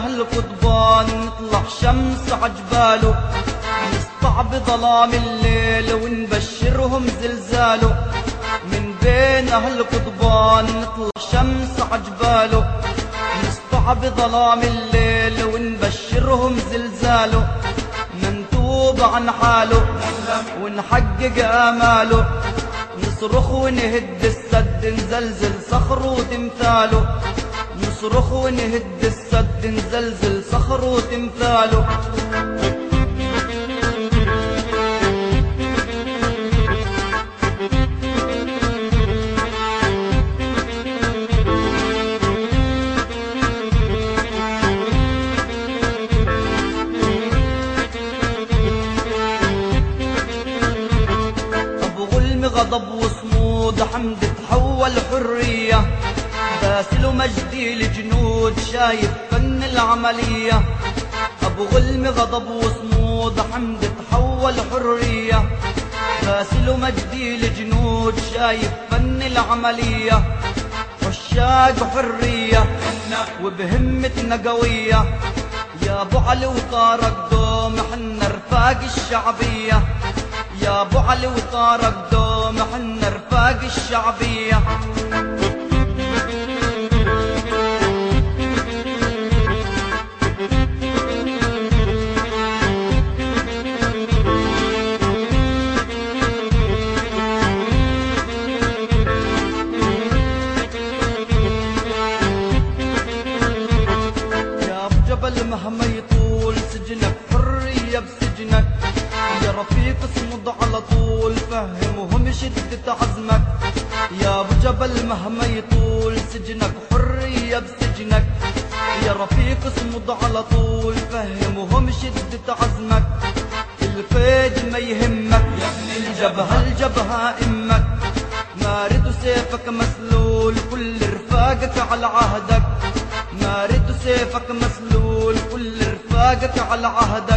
هالقضبان نطلع شمس عجباله، نسطع بظلام الليل ونبشرهم زلزاله. من بين هالقضبان نطلع شمس عجباله، نسطع بظلام الليل ونبشرهم زلزاله. منتوب عن حاله ونحقق آماله، نصرخ ونهد السد نزلزل صخر وتمثاله. نصرخ ونهد السد نزلزل صخر وتمثاله. غضب وصمود حمد تحول حرية، باسل مجدي الجنود شايف فن العملية. أبو غلم غضب وصمود حمد تحول حرية، باسل مجدي الجنود شايف فن العملية. عشاق حرية وبهمتنا قوية، يا أبو علي وطارق دوم حنا رفاق الشعبية. يا أبو علي وطارق دوم حنا رفاق الشعبية. يا أبو جبل مهما يطول سجنك حرية بسجنك، يا رفيق اصمد على طول فهمهم شدة عزمك. يا ابو جبل مهما يطول سجنك حرية بسجنك، يا رفيق اصمد على طول فهمهم شدة عزمك. القيد ما يهمك الجبهة الجبهة امك، مارد سيفك مسلول كل رفاقك على عهدك. مارد سيفك مسلول كل رفاقك على عهدك.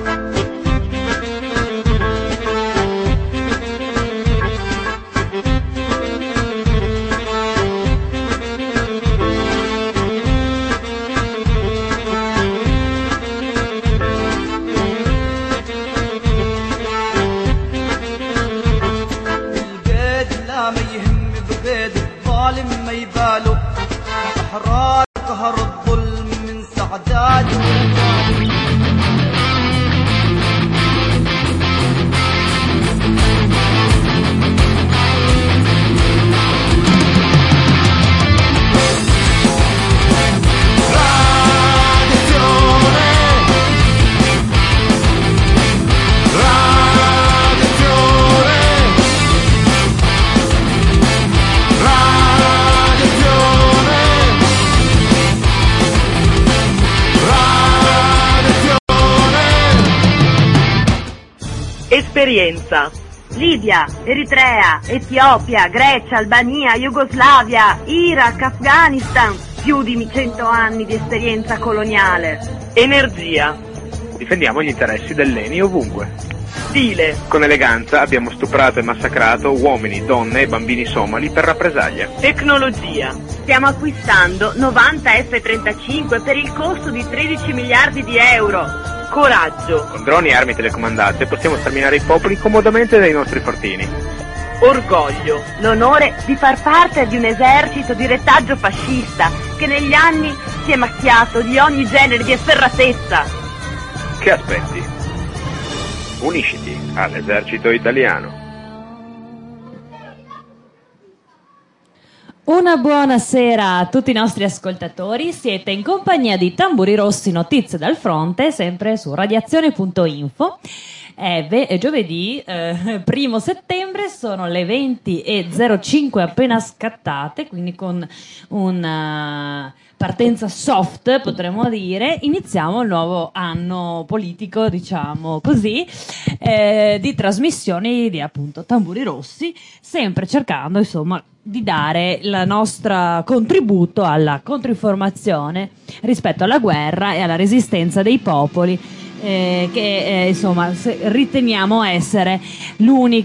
الظالم ما يباله، أحرار قهر الظلم من سعداد Esperienza. Libia, Eritrea, Etiopia, Grecia, Albania, Jugoslavia, Iraq, Afghanistan. Più di 100 anni di esperienza coloniale. Energia. Difendiamo gli interessi dell'ENI ovunque. Stile. Con eleganza abbiamo stuprato e massacrato uomini, donne e bambini somali per rappresaglia. Tecnologia. Stiamo acquistando 90 F-35 per il costo di 13 miliardi di euro. Coraggio. Con droni e armi telecomandate possiamo sterminare i popoli comodamente dai nostri fortini. Orgoglio. L'onore di far parte di un esercito di retaggio fascista che negli anni si è macchiato di ogni genere di efferatezza. Che aspetti? Unisciti all'esercito italiano. Una buona sera a tutti i nostri ascoltatori, siete in compagnia di Tamburi Rossi, notizie dal fronte, sempre su radiazione.info. È giovedì 1 settembre, sono le 20:05 appena scattate, quindi con una partenza soft potremmo dire, iniziamo il nuovo anno politico, diciamo così, di trasmissioni di appunto Tamburi Rossi, sempre cercando insomma di dare il nostro contributo alla controinformazione rispetto alla guerra e alla resistenza dei popoli, che insomma riteniamo essere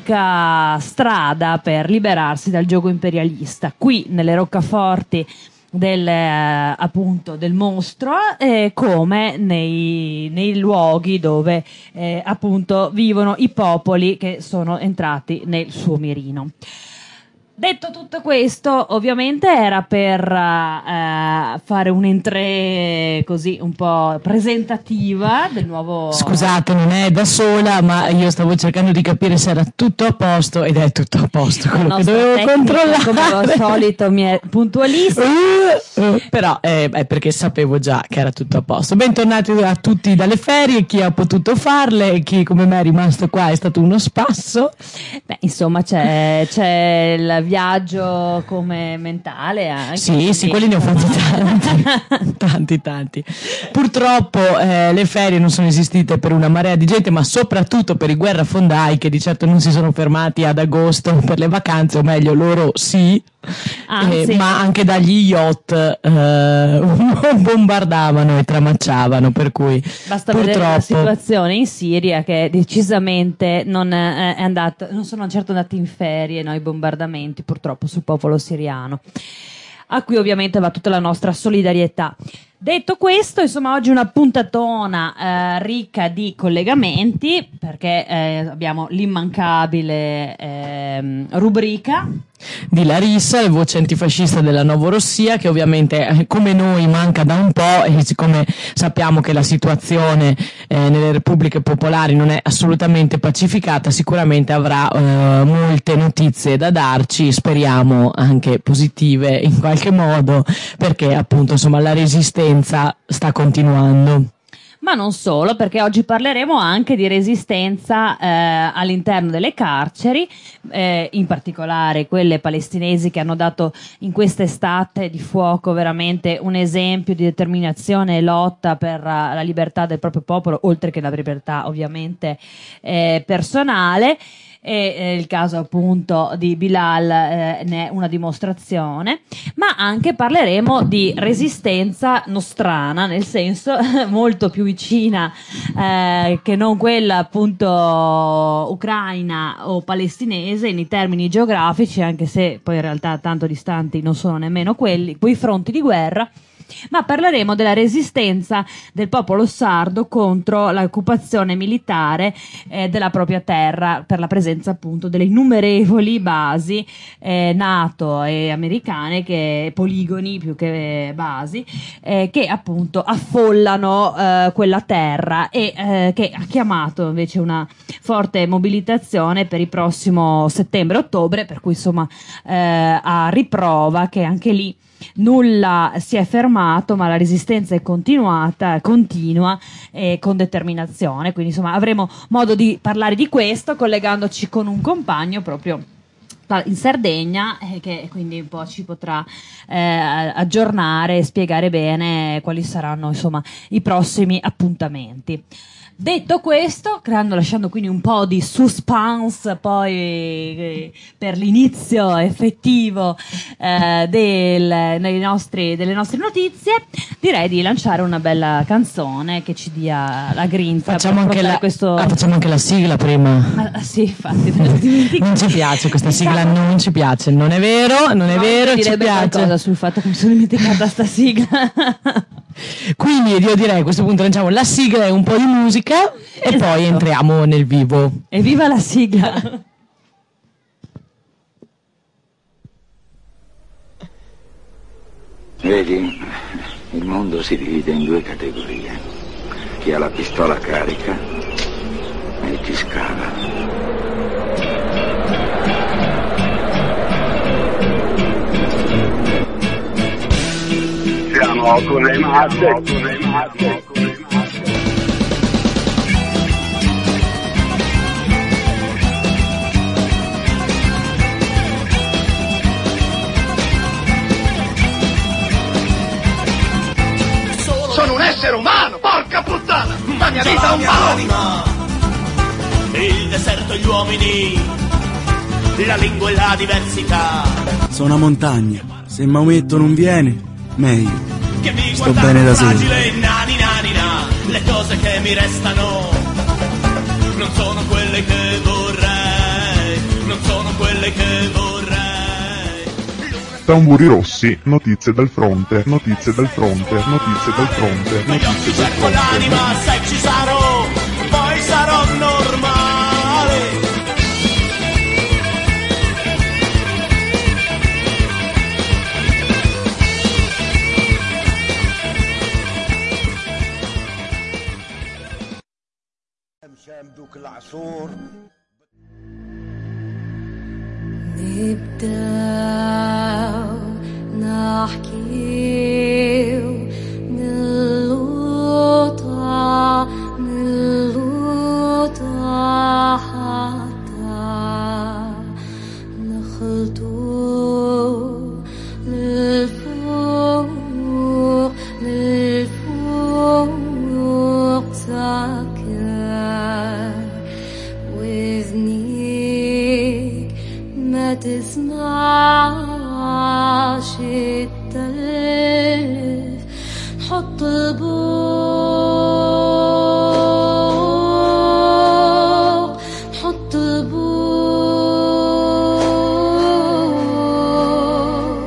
l'unica strada per liberarsi dal giogo imperialista. Qui nelle roccaforti appunto del mostro, come nei luoghi dove appunto vivono i popoli che sono entrati nel suo mirino. Detto tutto questo, ovviamente era per fare un'entrée così un po' presentativa del nuovo... Scusate, non è da sola, ma io stavo cercando di capire se era tutto a posto, ed è tutto a posto, quello che dovevo controllare. Come al solito mi è puntualissimo. Però è perché sapevo già che era tutto a posto. Bentornati a tutti dalle ferie, chi ha potuto farle, chi come me è rimasto qua è stato uno spasso. Beh, insomma c'è il viaggio come mentale anche. Sì, quelli ne ho fatti tanti. Purtroppo le ferie non sono esistite per una marea di gente, ma soprattutto per i guerrafondai che di certo non si sono fermati ad agosto per le vacanze, o meglio loro sì. Ma anche dagli yacht bombardavano e tramacciavano, per cui basta purtroppo... vedere la situazione in Siria, che decisamente non sono certo andati in ferie, no, i bombardamenti purtroppo sul popolo siriano, a cui ovviamente va tutta la nostra solidarietà. Detto questo, insomma, oggi una puntatona ricca di collegamenti, perché abbiamo l'immancabile rubrica di Larissa, la voce antifascista della Novorossia, che ovviamente come noi manca da un po', e siccome sappiamo che la situazione nelle repubbliche popolari non è assolutamente pacificata, sicuramente avrà molte notizie da darci, speriamo anche positive in qualche modo, perché appunto insomma la resistenza sta continuando. Ma non solo, perché oggi parleremo anche di resistenza all'interno delle carceri, in particolare quelle palestinesi, che hanno dato in quest'estate di fuoco veramente un esempio di determinazione e lotta per la libertà del proprio popolo, oltre che la libertà ovviamente personale. E il caso appunto di Bilal ne è una dimostrazione, ma anche parleremo di resistenza nostrana, nel senso molto più vicina che non quella appunto ucraina o palestinese in termini geografici, anche se poi in realtà tanto distanti non sono nemmeno quei fronti di guerra. Ma parleremo della resistenza del popolo sardo contro l'occupazione militare della propria terra, per la presenza appunto delle innumerevoli basi NATO e americane, poligoni più che basi, che appunto affollano quella terra, e che ha chiamato invece una forte mobilitazione per il prossimo settembre-ottobre, per cui insomma a riprova che anche lì nulla si è fermato, ma la resistenza è continua con determinazione. Quindi insomma avremo modo di parlare di questo collegandoci con un compagno proprio in Sardegna, che quindi un po' ci potrà aggiornare e spiegare bene quali saranno insomma i prossimi appuntamenti. Detto questo, lasciando quindi un po' di suspense poi per l'inizio effettivo delle nostre notizie, direi di lanciare una bella canzone che ci dia la grinta. Facciamo anche la sigla prima. Sì, infatti. Non ci piace questa sigla, non ci piace, non è vero, ci piace. Qualcosa sul fatto che mi sono dimenticata sta sigla. Quindi io direi a questo punto lanciamo la sigla e un po' di musica, e poi entriamo nel vivo. Evviva la sigla! Vedi, il mondo si divide in due categorie: chi ha la pistola carica e chi scava. Siamo con le masse. Sono un essere umano, porca puttana! La mia vita è un ballo! Il deserto e gli uomini, la lingua e la diversità. Sono una montagna, se Maometto non viene, meglio. Che mi sto bene da solo. Fragile, nani, le cose che mi restano non sono quelle che vorrei, non sono quelle che vorrei. Tamburi rossi, notizie dal fronte, notizie dal fronte, notizie dal fronte, Negli occhi notizie dal cerco l'anima, fronte. se ci sarò, poi sarò normale. شامدوك العصور نبداو نحكيو نلوطا حتى نخلطو للفوق سكر وذنيك ما تسمعش التلف حط البوق حط البوق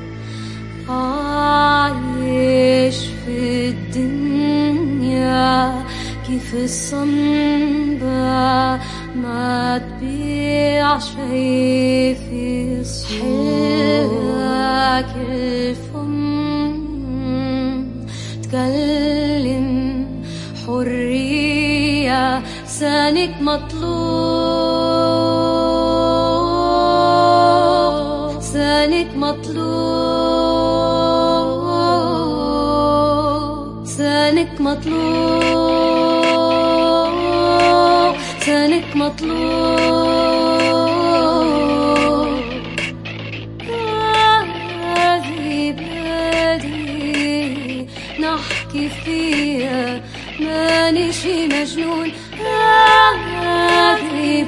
عايش في الدنيا كيف الصنبة ما تبيع شي في صحيحك الفم تكلم حرية لسانك مطلوب لسانك مطلوب لسانك مطلوب لسانك مطلوب هذه بلادي نحكي فيها ماني شي مجنون هذه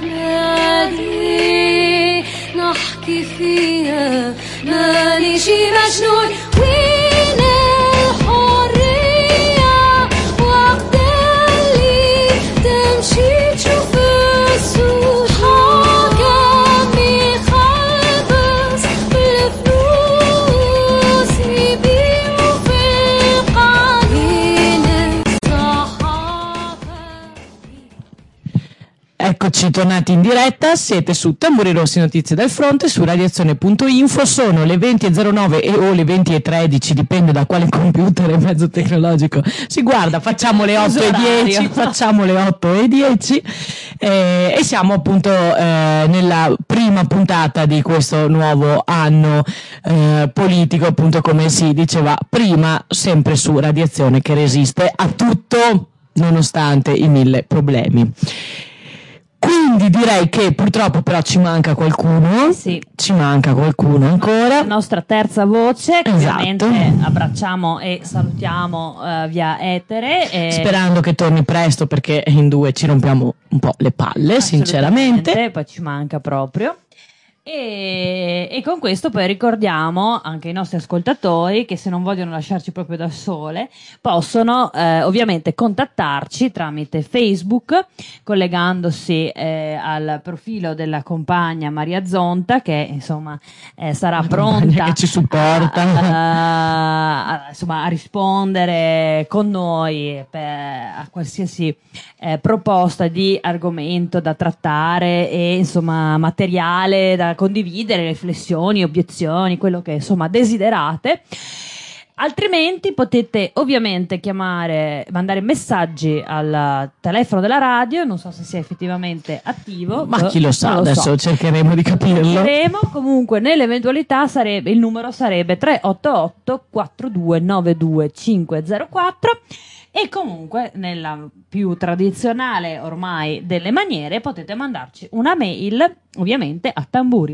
بلادي نحكي فيها ماني شي مجنون وين الحرية وقت اللي تمشي تشوف السوق حاكم يخلص بالفلوس يبيعوا في القانون الصحافة. Eccoci tornati in diretta, siete su Tamburi Rossi Notizie dal Fronte su radiazione.info, sono le 20.09 o le 20.13, dipende da quale computer e mezzo tecnologico si guarda, facciamo le 8.10, facciamo le 8.10 e siamo appunto nella prima puntata di questo nuovo anno politico, appunto come si diceva prima, sempre su Radiazione che resiste a tutto nonostante i 1000 problemi. Quindi direi che purtroppo però ci manca qualcuno, sì. Ci manca qualcuno ancora. La nostra terza voce, che Esatto. ovviamente abbracciamo e salutiamo via etere. Sperando che torni presto perché in due ci rompiamo un po' le palle, sinceramente. Poi ci manca proprio. E con questo poi ricordiamo anche ai nostri ascoltatori che se non vogliono lasciarci proprio da sole possono ovviamente contattarci tramite Facebook collegandosi al profilo della compagna Maria Zonta che insomma sarà pronta che ci supporta insomma, a rispondere con noi a qualsiasi proposta di argomento da trattare e insomma materiale da condividere, riflessioni, obiezioni, quello che insomma desiderate. Altrimenti potete ovviamente chiamare, mandare messaggi al telefono della radio, non so se sia effettivamente attivo. Ma chi lo sa, adesso cercheremo di capirlo. Comunque nell'eventualità il numero sarebbe 388 4292 504 e comunque nella più tradizionale ormai delle maniere potete mandarci una mail ovviamente a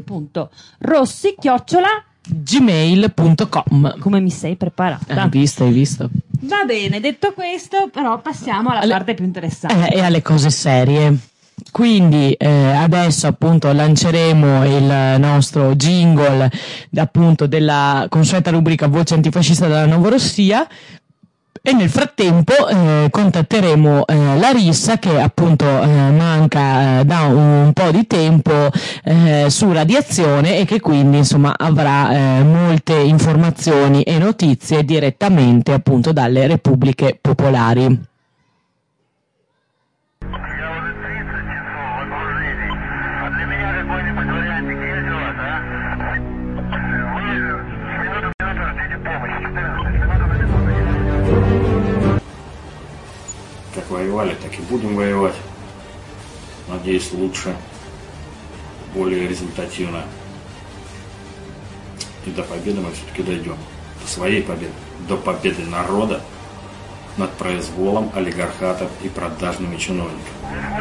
tamburi.rossi@gmail.com. Come mi sei preparata? Hai visto. Va bene, detto questo però passiamo alla parte più interessante e alle cose serie. Quindi adesso appunto lanceremo il nostro jingle appunto della consueta rubrica Voce Antifascista della Novorossia. E nel frattempo contatteremo Larissa, che appunto manca da un po' di tempo su Radiazione, e che quindi insomma avrà molte informazioni e notizie direttamente appunto dalle Repubbliche Popolari. Как воевали, так и будем воевать. Надеюсь, лучше, более результативно. И до победы мы все-таки дойдем. До своей победы. До победы народа над произволом олигархатов и продажными чиновниками.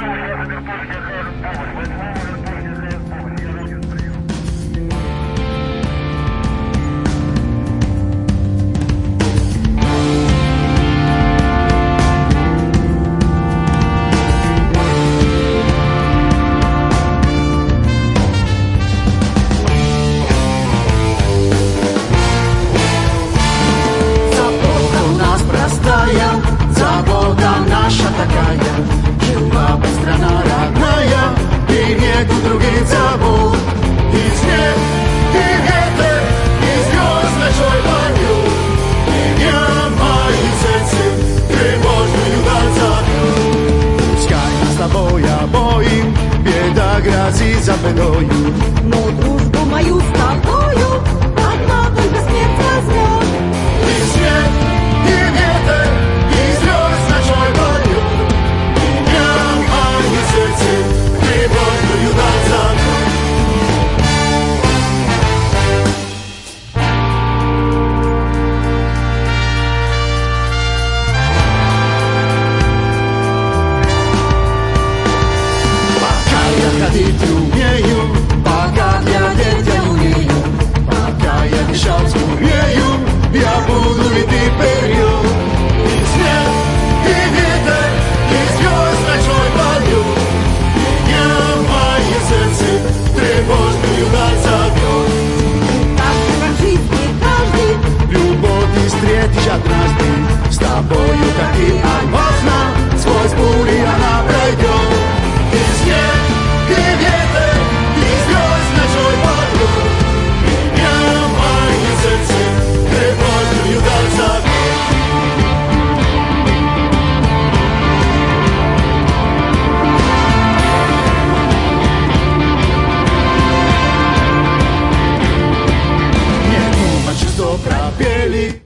Забота наша такая, жила бы страна родная, и нету других забот. И снег, и ветер, и звезд ночной поют, меня мои сердце тревожную даль зовет. Пускай нас с тобой обоим беда грозит за бедою, но дружбу мою с тобою одна только смерть возьмет. И снег, и ветер, и звезд ночной поют, меня мои сердце тревожную даль зовет. Пока я ходить умею, пока глядеть я умею, пока я дышать умею, я буду идти вперед. И снег, и ветер, и звезд ночной поют, меня мое сердце тревожную даль зовет. Каждый в жизни, каждый любовь ты встретишь однажды, с тобою как и алмазно, сквозь бури она пройдет. И снег, и ветер, и звезд ночной поют, меня мое сердце тревожную даль зовет. Не думать, что пропели.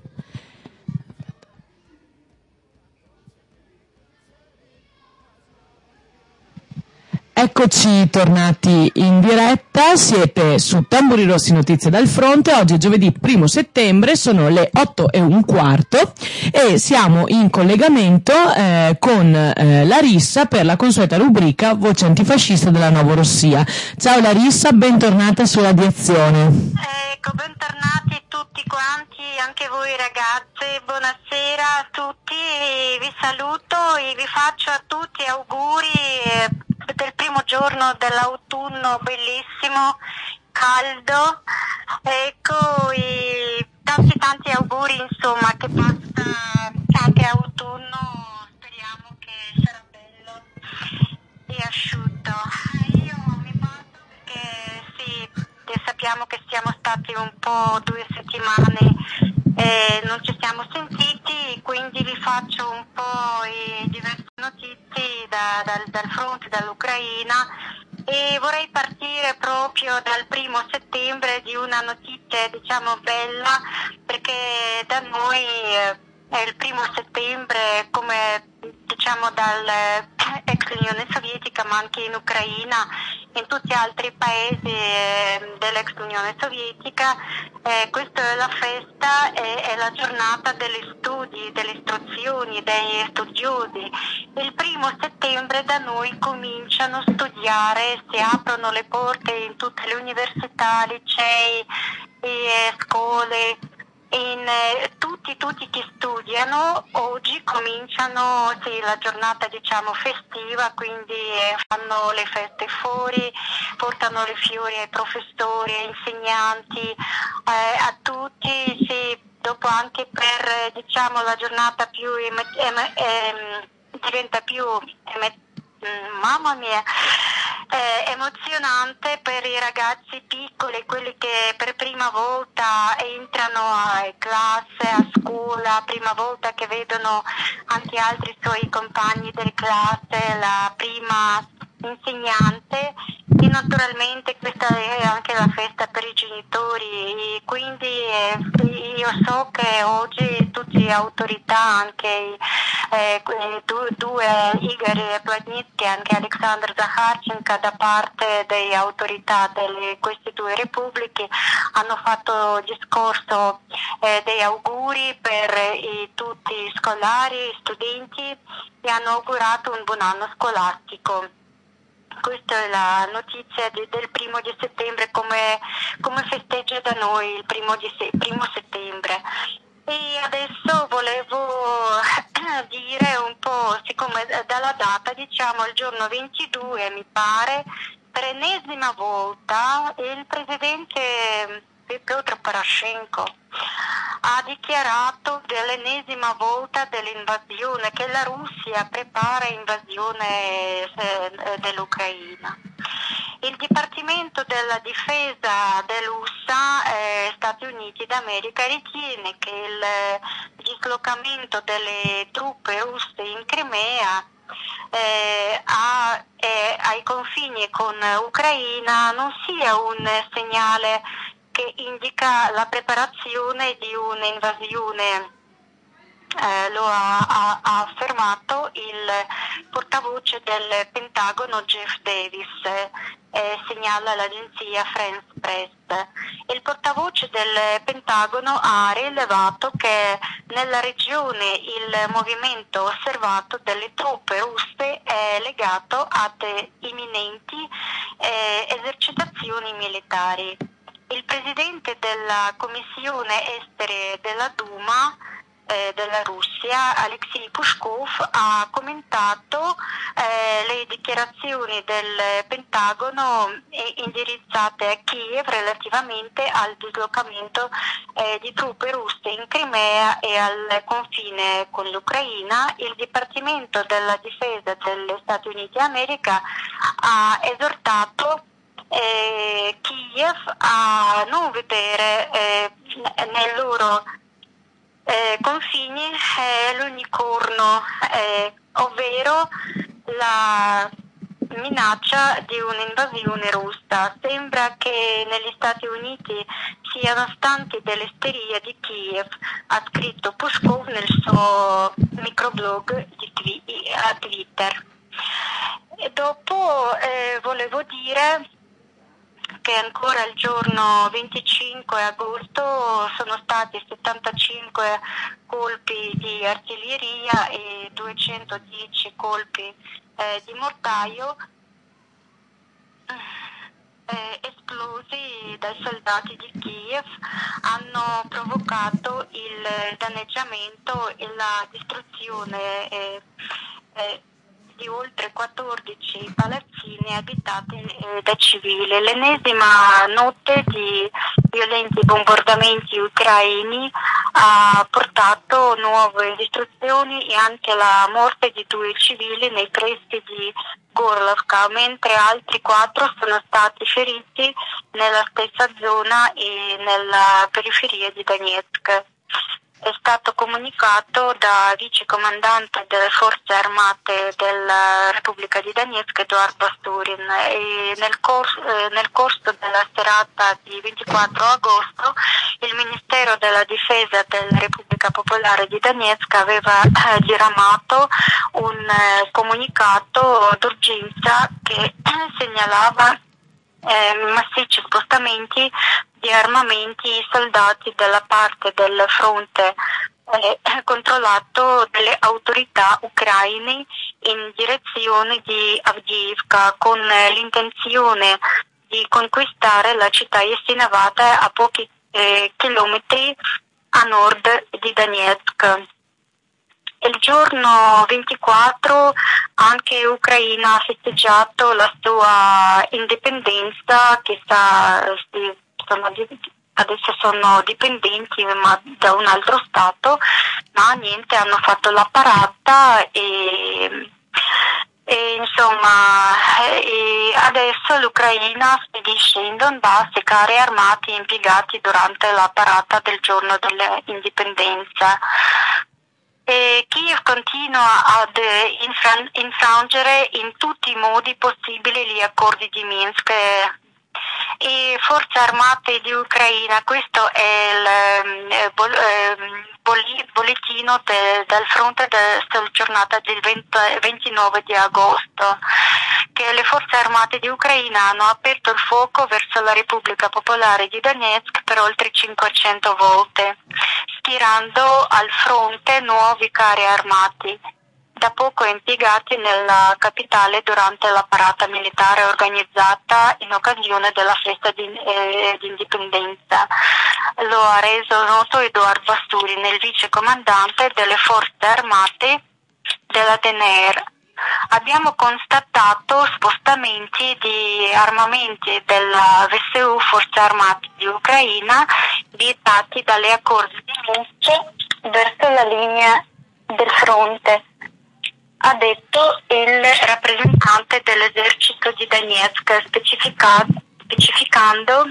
Eccoci tornati in diretta, siete su Tamburi Rossi Notizie dal Fronte. Oggi è giovedì 1 settembre, sono le 8:15 e siamo in collegamento con Larissa per la consueta rubrica Voce Antifascista della Novorossia. Ciao Larissa, bentornata su Radiazione. Ecco, bentornati tutti quanti, anche voi ragazze, buonasera a tutti, vi saluto e vi faccio a tutti auguri del primo giorno dell'autunno bellissimo, caldo, ecco, e tanti auguri, insomma, che passa anche autunno, speriamo che sarà bello e asciutto. Io mi parlo perché sì, sappiamo che siamo stati un po' 2 settimane non ci siamo sentiti, quindi vi faccio un po' diverse notizie dal fronte, dall'Ucraina, e vorrei partire proprio dal 1 settembre di una notizia diciamo bella, perché da noi è il 1 settembre come diciamo dall'ex Unione Sovietica, ma anche in Ucraina, in tutti gli altri paesi dell'ex Unione Sovietica, questa è la festa, è la giornata degli studi, delle istruzioni, degli studiosi. Il 1 settembre da noi cominciano a studiare, si aprono le porte in tutte le università, licei e scuole. Tutti che studiano oggi cominciano la giornata diciamo festiva, quindi fanno le feste fuori, portano le fiori ai professori, ai insegnanti, a tutti, dopo anche per diciamo la giornata più diventa più mamma mia, emozionante per i ragazzi piccoli, quelli che per prima volta entrano a classe, a scuola, prima volta che vedono anche altri suoi compagni di classe, la prima insegnante, e naturalmente questa è anche la festa per i genitori, e quindi io so che oggi tutte le autorità, anche due Igor Plotnitsky e anche Alexander Zakharchenko, da parte delle autorità di queste due repubbliche, hanno fatto discorso dei auguri per tutti i scolari, studenti, e hanno augurato un buon anno scolastico. Questa è la notizia del 1° settembre, come festeggia da noi il 1° settembre. E adesso volevo dire un po', siccome dalla data, diciamo il giorno 22 mi pare, per ennesima volta il presidente Piotr Poroshenko ha dichiarato dell'ennesima volta dell'invasione, che la Russia prepara invasione dell'Ucraina. Il Dipartimento della Difesa dell'USA, Stati Uniti d'America, ritiene che il dislocamento delle truppe russe in Crimea ai confini con l'Ucraina non sia un segnale che indica la preparazione di un'invasione. Lo ha affermato il portavoce del Pentagono Jeff Davis, segnala l'agenzia France Press. Il portavoce del Pentagono ha rilevato che nella regione il movimento osservato delle truppe russe è legato ad imminenti esercitazioni militari. Il presidente della Commissione Estere della Duma della Russia, Alexei Pushkov, ha commentato le dichiarazioni del Pentagono indirizzate a Kiev relativamente al dislocamento di truppe russe in Crimea e al confine con l'Ucraina. Il Dipartimento della Difesa degli Stati Uniti d'America ha esortato Kiev a non vedere nel loro confini l'unicorno, ovvero la minaccia di un'invasione russa. Sembra che negli Stati Uniti siano stanchi dell'isteria di Kiev, ha scritto Pushkov nel suo microblog a Twitter. E dopo volevo dire che ancora il giorno 25 agosto sono stati 75 colpi di artiglieria e 210 colpi di mortaio esplosi dai soldati di Kiev, hanno provocato il danneggiamento e la distruzione di oltre 14 palazzine abitate da civili. L'ennesima notte di violenti bombardamenti ucraini ha portato nuove distruzioni e anche la morte di 2 civili nei pressi di Gorlovka, mentre altri 4 sono stati feriti nella stessa zona e nella periferia di Donetsk. È stato comunicato da vice comandante delle forze armate della Repubblica di Donetsk, Eduard Basturin, e nel corso della serata di 24 agosto il Ministero della Difesa della Repubblica Popolare di Donetsk aveva diramato un comunicato d'urgenza che segnalava massicci spostamenti di armamenti e soldati dalla parte del fronte controllato dalle autorità ucraine in direzione di Avdiivka, con l'intenzione di conquistare la città estinavata a pochi chilometri a nord di Donetsk. Il giorno 24 anche l'Ucraina ha festeggiato la sua indipendenza, che sta adesso sono dipendenti ma da un altro stato, ma niente, hanno fatto la parata e insomma adesso l'Ucraina spedisce in Donbass i carri armati impiegati durante la parata del giorno dell'indipendenza. E Kiev continua ad infrangere in tutti i modi possibili gli accordi di Minsk e forze armate di Ucraina. Questo è il bollettino dal fronte della giornata del 29 di agosto, che le forze armate di Ucraina hanno aperto il fuoco verso la Repubblica Popolare di Donetsk per oltre 500 volte, schierando al fronte nuovi carri armati, da poco impiegati nella capitale durante la parata militare organizzata in occasione della festa di indipendenza. Lo ha reso noto Eduard Vasturi, il vicecomandante delle forze armate della DNR. Abbiamo constatato spostamenti di armamenti della VSU, Forze Armate di Ucraina, vietati dalle accordi di Minsk verso la linea del fronte, ha detto il rappresentante dell'esercito di Donetsk, specificando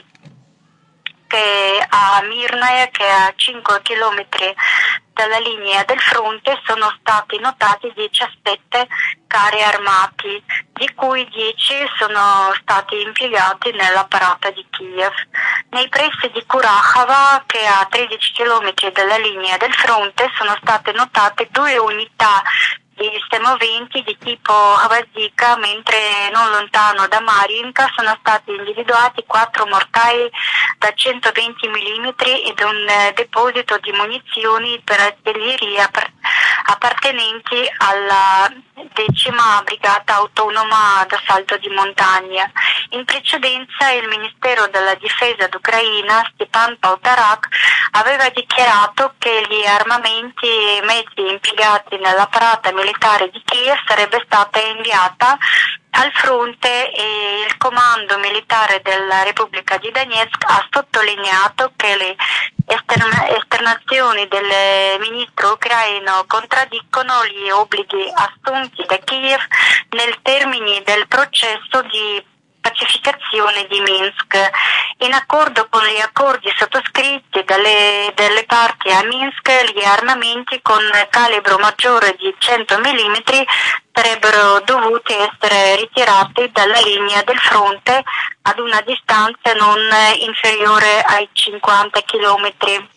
che a Mirnae, che è a 5 km dalla linea del fronte, sono stati notati 17 carri armati, di cui 10 sono stati impiegati nella parata di Kiev. Nei pressi di Kurakhova, che è a 13 km dalla linea del fronte, sono state notate 2 unità di semoventi di tipo Havazika, mentre non lontano da Mariinka sono stati individuati 4 mortai da 120 mm ed un deposito di munizioni per artiglieria appartenenti alla 10ª Brigata Autonoma d'Assalto di Montagna. In precedenza il Ministero della Difesa d'Ucraina, Stepan Poltorak, aveva dichiarato che gli armamenti e mezzi impiegati nella parata militare di Kiev sarebbe stata inviata al fronte, e il comando militare della Repubblica di Donetsk ha sottolineato che le esternazioni del ministro ucraino contraddicono gli obblighi assunti da Kiev nel termine del processo di pacificazione di Minsk. In accordo con gli accordi sottoscritti dalle parti a Minsk, gli armamenti con calibro maggiore di 100 mm sarebbero dovuti essere ritirati dalla linea del fronte ad una distanza non inferiore ai 50 km.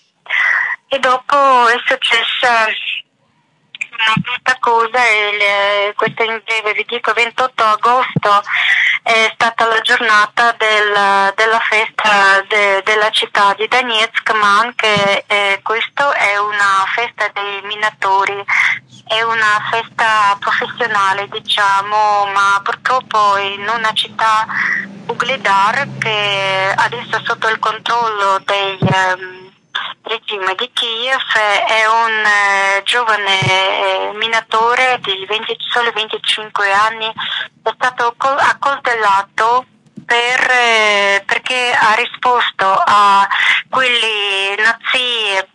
E dopo è successa questa cosa, questo in breve vi dico: 28 agosto è stata la giornata della festa della città di Donetsk, ma anche questo è una festa dei minatori, è una festa professionale, diciamo, ma purtroppo in una città, Ugledar, che adesso è sotto il controllo dei regime di Kiev, è un giovane minatore di solo 25 anni, è stato accoltellato perché ha risposto a quelli nazi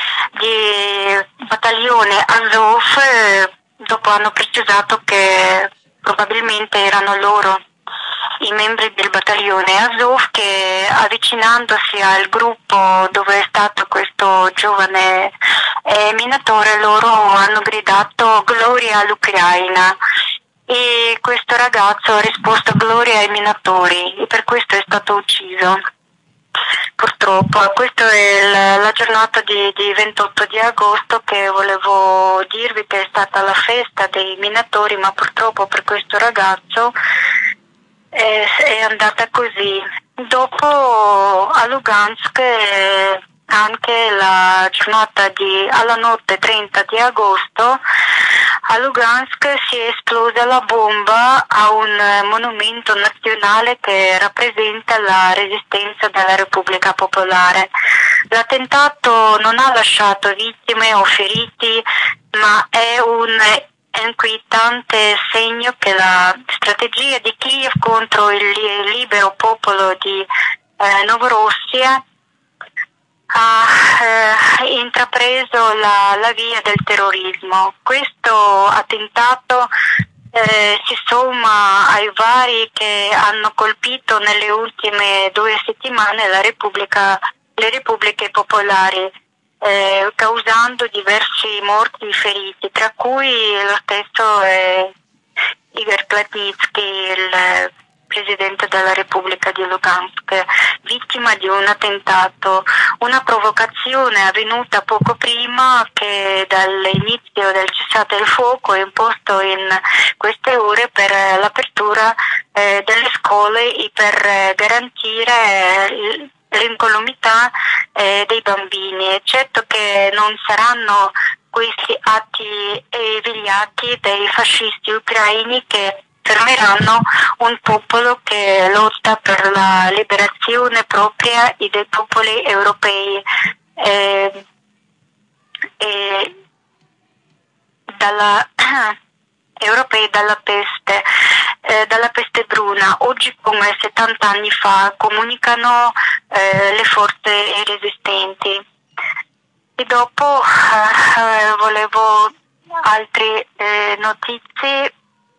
di battaglione Azov. Dopo hanno precisato che probabilmente erano loro i membri del battaglione Azov, che avvicinandosi al gruppo dove è stato questo giovane minatore, loro hanno gridato "Gloria all'Ucraina", e questo ragazzo ha risposto "Gloria ai minatori", e per questo è stato ucciso. Purtroppo questa è la giornata di 28 di agosto che volevo dirvi, che è stata la festa dei minatori, ma purtroppo per questo ragazzo è andata così. Dopo a Lugansk anche la giornata alla notte 30 di agosto a Lugansk si è esplosa la bomba a un monumento nazionale che rappresenta la resistenza della Repubblica Popolare. L'attentato non ha lasciato vittime o feriti, ma è un inquietante segno che la strategia di Kiev contro il libero popolo di Novorossia ha intrapreso la via del terrorismo. Questo attentato si somma ai vari che hanno colpito nelle ultime 2 settimane le repubbliche popolari, causando diversi morti e feriti, tra cui lo stesso Igor Platnitsky, il presidente della Repubblica di Lugansk, vittima di un attentato, una provocazione avvenuta poco prima che dall'inizio del cessate il fuoco imposto in queste ore per l'apertura delle scuole e per garantire l'incolumità dei bambini, eccetto che non saranno questi atti vigliacchi dei fascisti ucraini che fermeranno un popolo che lotta per la liberazione propria e dei popoli europei dalla peste bruna. Oggi come 70 anni fa comunicano le forze resistenti. E dopo volevo altre notizie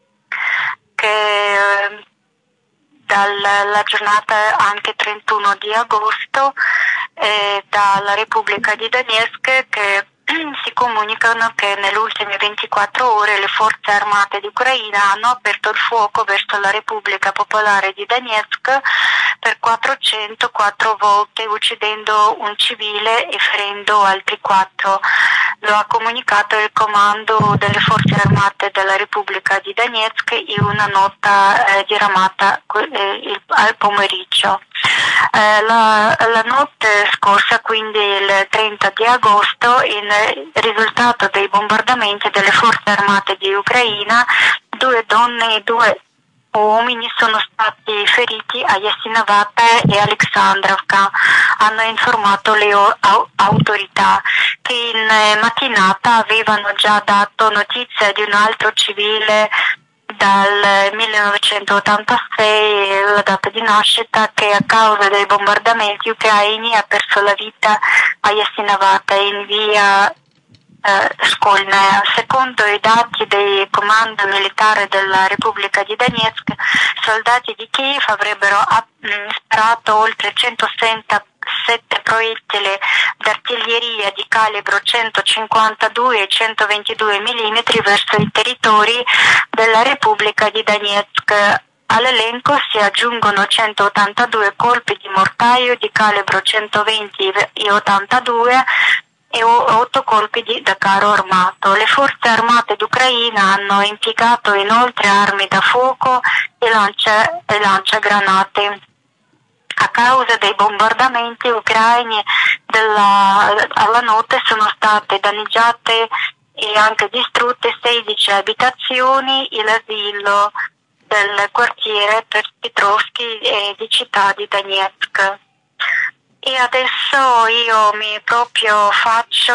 che dalla giornata anche 31 di agosto dalla Repubblica di Donetsk che si comunicano che nelle ultime 24 ore le forze armate di Ucraina hanno aperto il fuoco verso la Repubblica Popolare di Donetsk per 404 volte, uccidendo un civile e ferendo altri 4. Lo ha comunicato il comando delle forze armate della Repubblica di Donetsk in una nota diramata al pomeriggio. La notte scorsa, quindi il 30 di agosto, in risultato dei bombardamenti delle forze armate di Ucraina, 2 donne e 2 uomini sono stati feriti a Yasinavata e Alexandrovka, hanno informato le autorità, che in mattinata avevano già dato notizia di un altro civile dal 1986, la data di nascita, che a causa dei bombardamenti ucraini ha perso la vita a Yasinavata in via Skolnaya. Secondo i dati del comando militare della Repubblica di Donetsk, soldati di Kiev avrebbero sparato oltre 167 proiettili d'artiglieria di calibro 152 e 122 mm verso i territori della Repubblica di Donetsk. All'elenco si aggiungono 182 colpi di mortaio di calibro 120 e 82 e 8 colpi da carro armato. Le forze armate d'Ucraina hanno impiegato inoltre armi da fuoco e lanciagranate. A causa dei bombardamenti ucraini alla notte sono state danneggiate e anche distrutte 16 abitazioni e l'asilo del quartiere Petrovsky e di città di Donetsk. E adesso io mi proprio faccio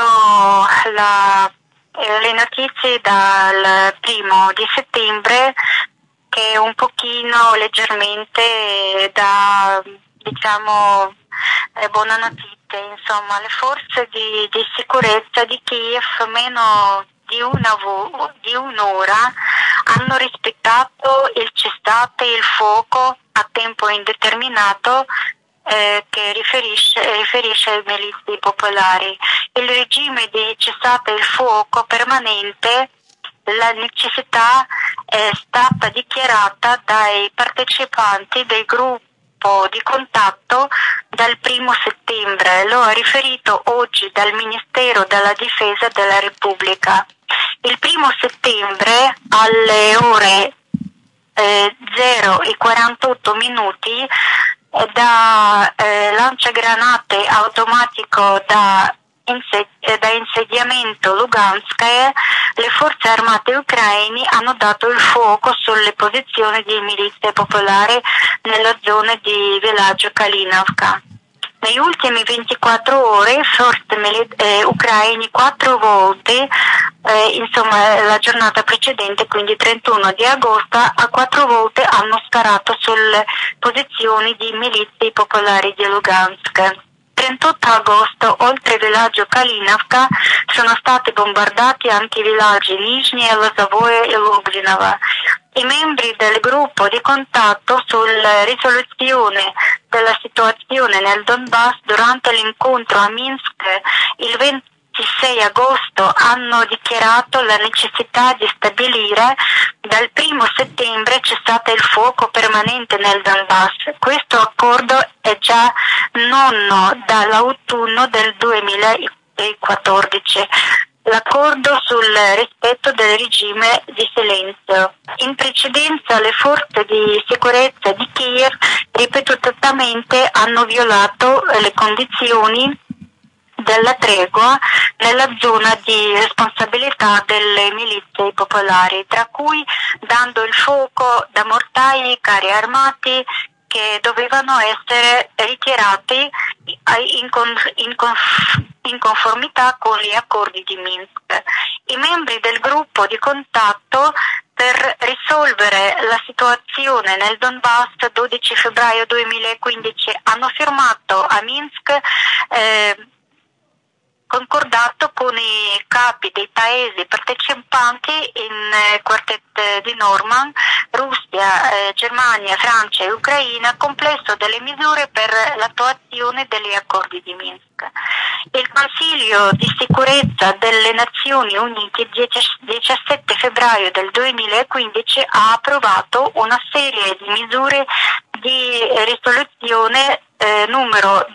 le notizie dal 1 di settembre, che è un pochino leggermente da, diciamo, buona notizia. Insomma, le forze di sicurezza di Kiev meno di un'ora hanno rispettato il cessate il fuoco a tempo indeterminato che riferisce ai milizi popolari. Il regime di cessate il fuoco permanente, la necessità è stata dichiarata dai partecipanti del gruppo di contatto dal 1 settembre, lo ha riferito oggi dal Ministero della Difesa della Repubblica. Il 1 settembre alle ore 0:48 da lanciagranate automatico da insediamento Lugansk, le forze armate ucraine hanno dato il fuoco sulle posizioni di milizie popolari nella zona di villaggio Kalinovka. Negli ultimi 24 ore forze ucraine 4 volte, insomma la giornata precedente, quindi 31 di agosto, a 4 volte hanno sparato sulle posizioni di milizie popolari di Lugansk. 38 agosto, oltre il villaggio Kalinovka, sono stati bombardati anche i villaggi Nizhny, Lozovое e Lugdinovo. I membri del gruppo di contatto sulla risoluzione della situazione nel Donbass durante l'incontro a Minsk il 26 agosto hanno dichiarato la necessità di stabilire dal 1 settembre cessate il fuoco permanente nel Donbass. Questo accordo è già nonno dall'autunno del 2014. L'accordo sul rispetto del regime di silenzio. In precedenza le forze di sicurezza di Kiev ripetutamente hanno violato le condizioni della tregua nella zona di responsabilità delle milizie popolari, tra cui dando il fuoco da mortai, carri armati che dovevano essere ritirati in conformità con gli accordi di Minsk. I membri del gruppo di contatto per risolvere la situazione nel Donbass 12 febbraio 2015 hanno firmato a Minsk concordato con i capi dei paesi partecipanti in quartetto di Norman, Russia, Germania, Francia e Ucraina, complesso delle misure per l'attuazione degli accordi di Minsk. Il Consiglio di sicurezza delle Nazioni Unite il 17 febbraio del 2015 ha approvato una serie di misure di risoluzione numero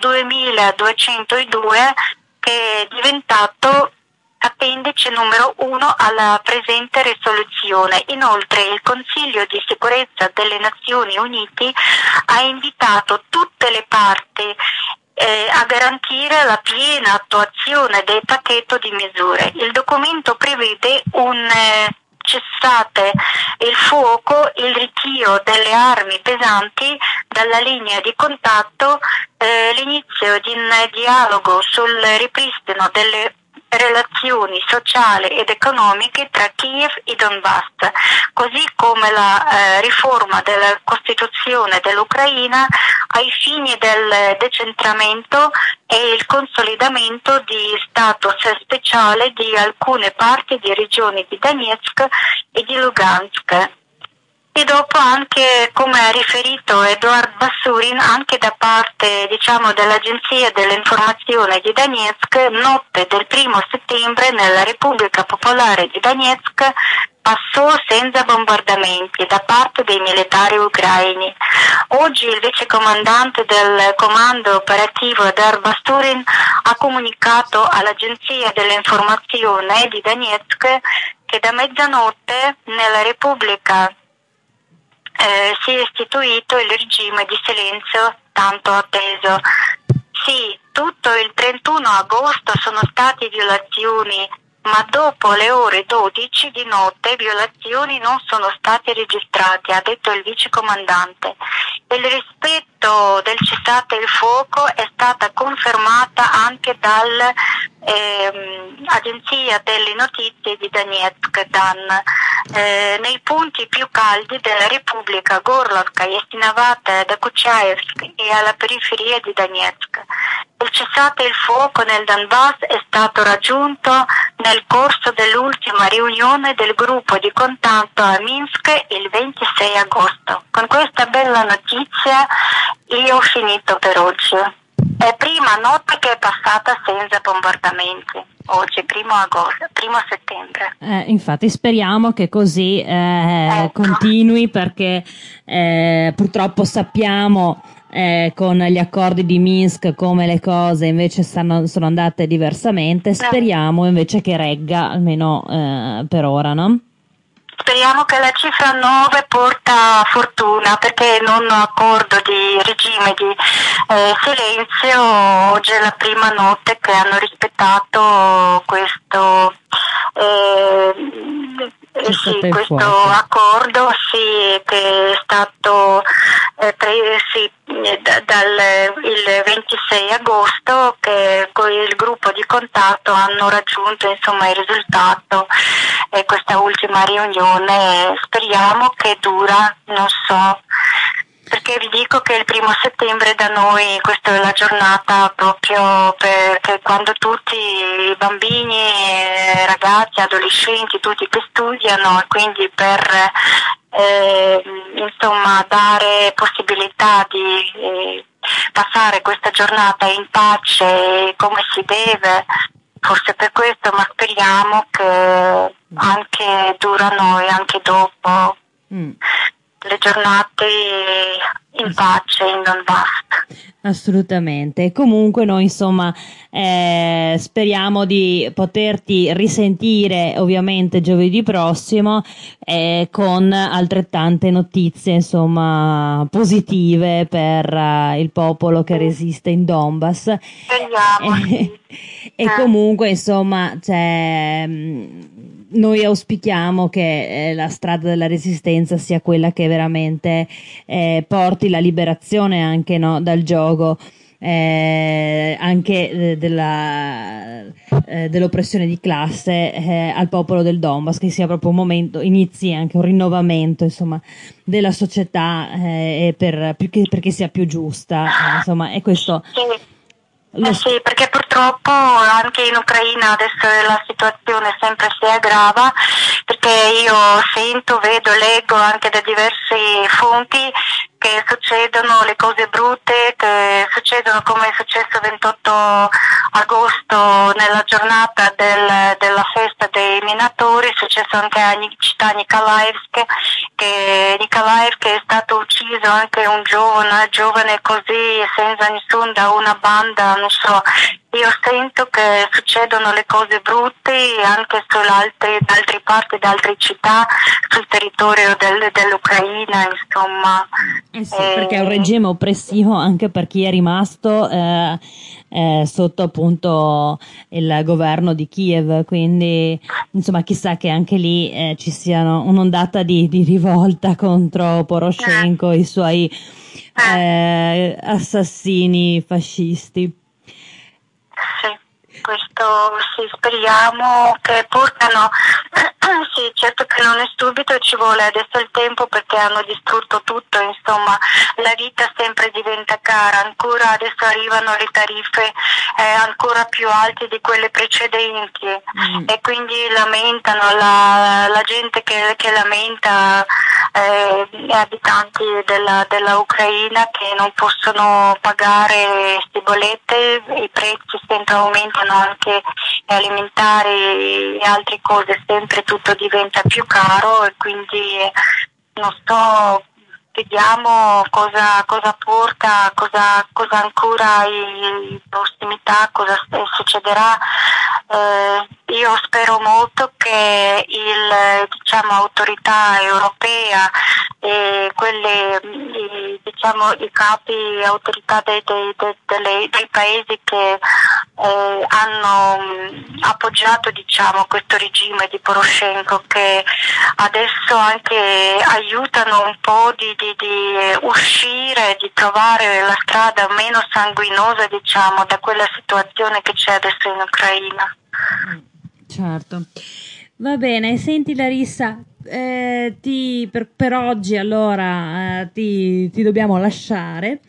2202 che è diventato appendice numero 1 alla presente risoluzione. Inoltre il Consiglio di sicurezza delle Nazioni Unite ha invitato tutte le parti a garantire la piena attuazione del pacchetto di misure. Il documento prevede un cessate il fuoco, il ritiro delle armi pesanti dalla linea di contatto, l'inizio di un dialogo sul ripristino delle relazioni sociali ed economiche tra Kiev e Donbass, così come la riforma della Costituzione dell'Ucraina ai fini del decentramento e il consolidamento di status speciale di alcune parti di regioni di Donetsk e di Lugansk. E dopo anche, come ha riferito Eduard Bassurin, anche da parte dell'Agenzia dell'Informazione di Donetsk, notte del 1 settembre nella Repubblica Popolare di Donetsk passò senza bombardamenti da parte dei militari ucraini. Oggi il vicecomandante del comando operativo Eduard Bassurin ha comunicato all'Agenzia dell'Informazione di Donetsk che da mezzanotte nella Repubblica si è istituito il regime di silenzio tanto atteso. Sì, tutto il 31 agosto sono state violazioni, ma dopo le ore 12 di notte violazioni non sono state registrate, ha detto il vicecomandante. Il rispetto del cessate il fuoco è stata confermata anche dall'Agenzia delle Notizie di Donetsk, DAN. Nei punti più caldi della Repubblica, Gorlovka, Yasinovato, Dokuchaevsk e alla periferia di Donetsk. Il cessate il fuoco nel Donbass è stato raggiunto nel corso dell'ultima riunione del gruppo di contatto a Minsk il 26 agosto. Con questa bella notizia io ho finito per oggi. È prima notte che è passata senza bombardamenti. Oggi, 1 settembre. Infatti speriamo che così continui, perché purtroppo sappiamo con gli accordi di Minsk come le cose invece sono andate diversamente. Speriamo invece che regga, almeno per ora, no? Speriamo che la cifra 9 porta fortuna, perché non accordo di regime di silenzio. Oggi è la prima notte che hanno rispettato questo accordo, sì, che è stato il 26 agosto, che con il gruppo di contatto hanno raggiunto il risultato, e questa ultima riunione speriamo che dura, non so, Perché vi dico che il 1° settembre da noi questa è la giornata proprio perché quando tutti i bambini, ragazzi, adolescenti, tutti che studiano, e quindi per insomma dare possibilità di passare questa giornata in pace come si deve, forse per questo, ma speriamo che anche durano e anche dopo le giornate in pace in Donbass. Assolutamente. Comunque noi insomma speriamo di poterti risentire ovviamente giovedì prossimo con altrettante notizie insomma positive per il popolo che resiste in Donbass. Speriamo. E comunque insomma noi auspichiamo che la strada della resistenza sia quella che veramente porti la liberazione anche dal giogo, anche dell'oppressione di classe al popolo del Donbass, che sia proprio un momento, inizi anche un rinnovamento insomma della società perché sia più giusta, insomma, e questo. Sì, perché purtroppo anche in Ucraina adesso la situazione sempre si aggrava, perché io sento, vedo, leggo anche da diverse fonti che succedono le cose brutte, che succedono come è successo 28 agosto nella giornata della festa dei minatori, è successo anche a città Nikolaevsk, che è stato ucciso anche un giovane così senza nessun da una banda, non so. Io sento che succedono le cose brutte anche da altre parti, da altre città, sul territorio dell'Ucraina, insomma. Sì, perché è un regime oppressivo anche per chi è rimasto sotto appunto il governo di Kiev, quindi insomma chissà che anche lì ci siano un'ondata di rivolta contro Poroshenko e i suoi assassini fascisti. Sì, questo sì, speriamo che portano. Sì, certo che non è subito e ci vuole adesso il tempo perché hanno distrutto tutto, insomma la vita sempre diventa cara, ancora adesso arrivano le tariffe ancora più alte di quelle precedenti e quindi lamentano la gente che lamenta, gli abitanti della Ucraina che non possono pagare queste bollette, i prezzi sempre aumentano, anche alimentari e altre cose, sempre tutto diventa più caro e quindi non so, vediamo cosa porta, cosa ancora in prossimità, cosa succederà. Io spero molto che autorità europea e i capi autorità dei paesi che hanno appoggiato questo regime di Poroshenko, che adesso anche aiutano un po' di uscire, di trovare la strada meno sanguinosa da quella situazione che c'è adesso in Ucraina. Certo. Va bene, senti Larissa, per oggi allora ti dobbiamo lasciare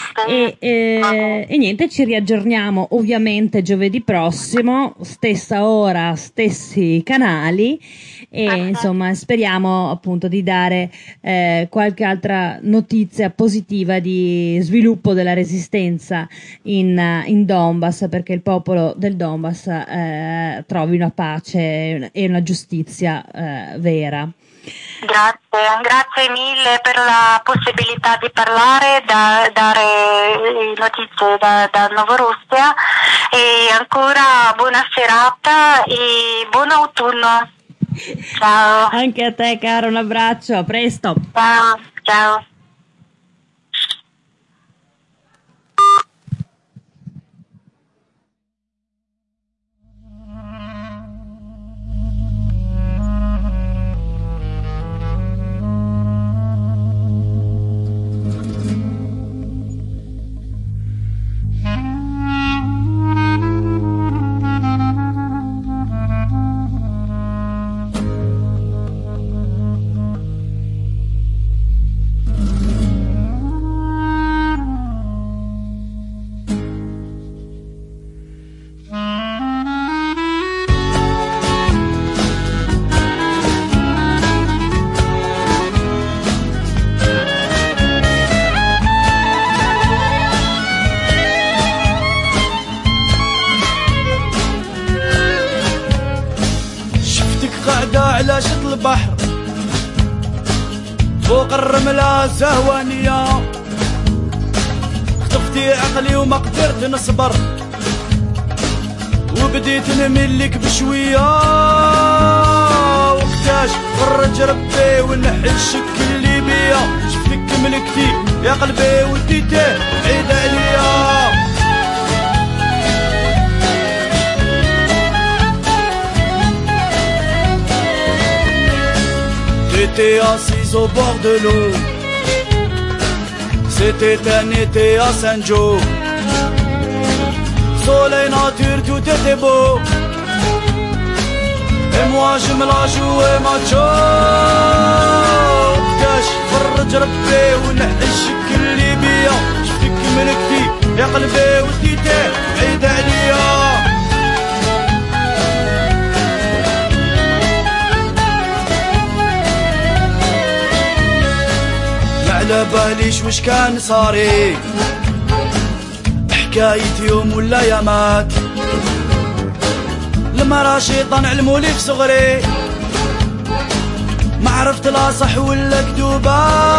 e niente, ci riaggiorniamo ovviamente giovedì prossimo, stessa ora, stessi canali e insomma speriamo appunto di dare qualche altra notizia positiva di sviluppo della resistenza in Donbass, perché il popolo del Donbass trovi una pace e una giustizia vera. Grazie mille per la possibilità di parlare, dare notizie da Novorossia e ancora buona serata e buon autunno. Ciao. Anche a te caro, un abbraccio, a presto. Ciao. فوق الرملة زهوانية خطفتي عقلي وما قدرت نصبر وبديت نملك بشوية وقتاش فرج ربي ونحي الشك اللي بيا شفتك ملكتي يا قلبي وديته بعيد عليا J'étais assise au bord de l'eau. C'était un été à Saint-Joe. Soleil, nature, tout était beau. Et moi je me la jouais macho. بداش فرج ربي ونحي الشك اللي بيا شفتك ملكتي يا قلبي وديته بعيد عليا على باليش وش كان صاري حكاية يوم ولا يامات المرا شيطان علمولي في صغري ما عرفت لا صح ولا كذوبات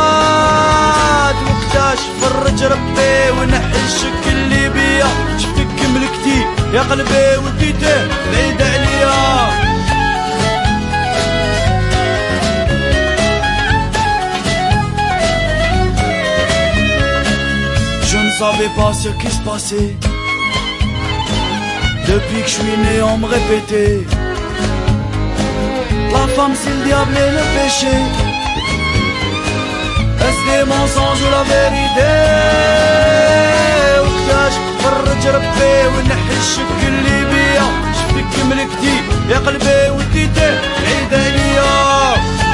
وقتاش فرج ربي ونحي الشك اللي بيا شفتك ملكتي يا قلبي وديته بعيد عليا Je ne savais pas ce qui se passait. Depuis que je suis né, on me répétait la femme c'est le diable et le péché. Est-ce des mensonges ou la vérité? وقتاش فرج ربي ونحي الشك اللي بيا شفتك ملكتي يا قلبي وديته بعيد عليا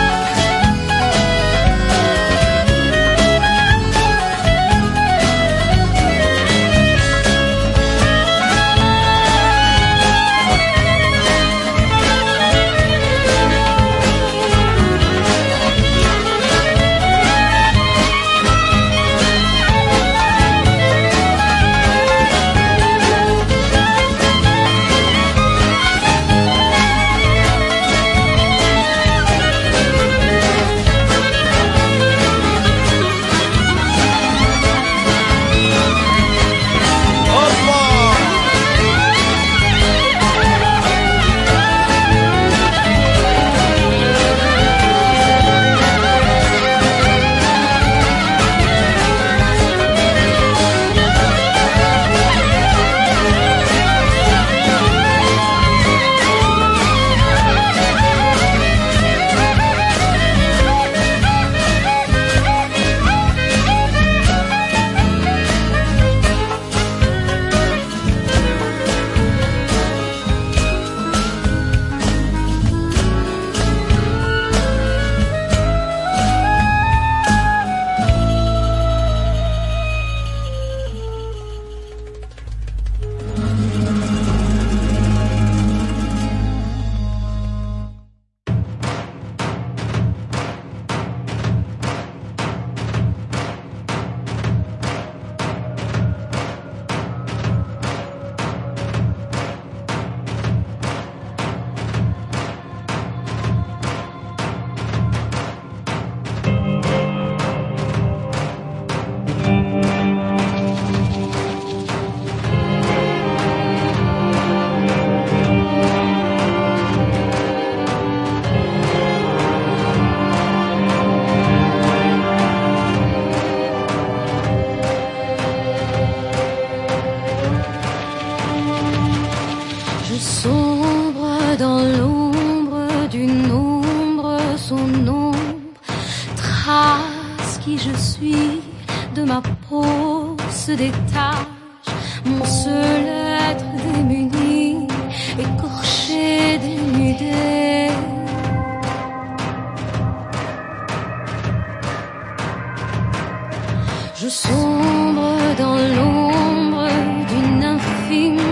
Je sombre dans l'ombre d'une infime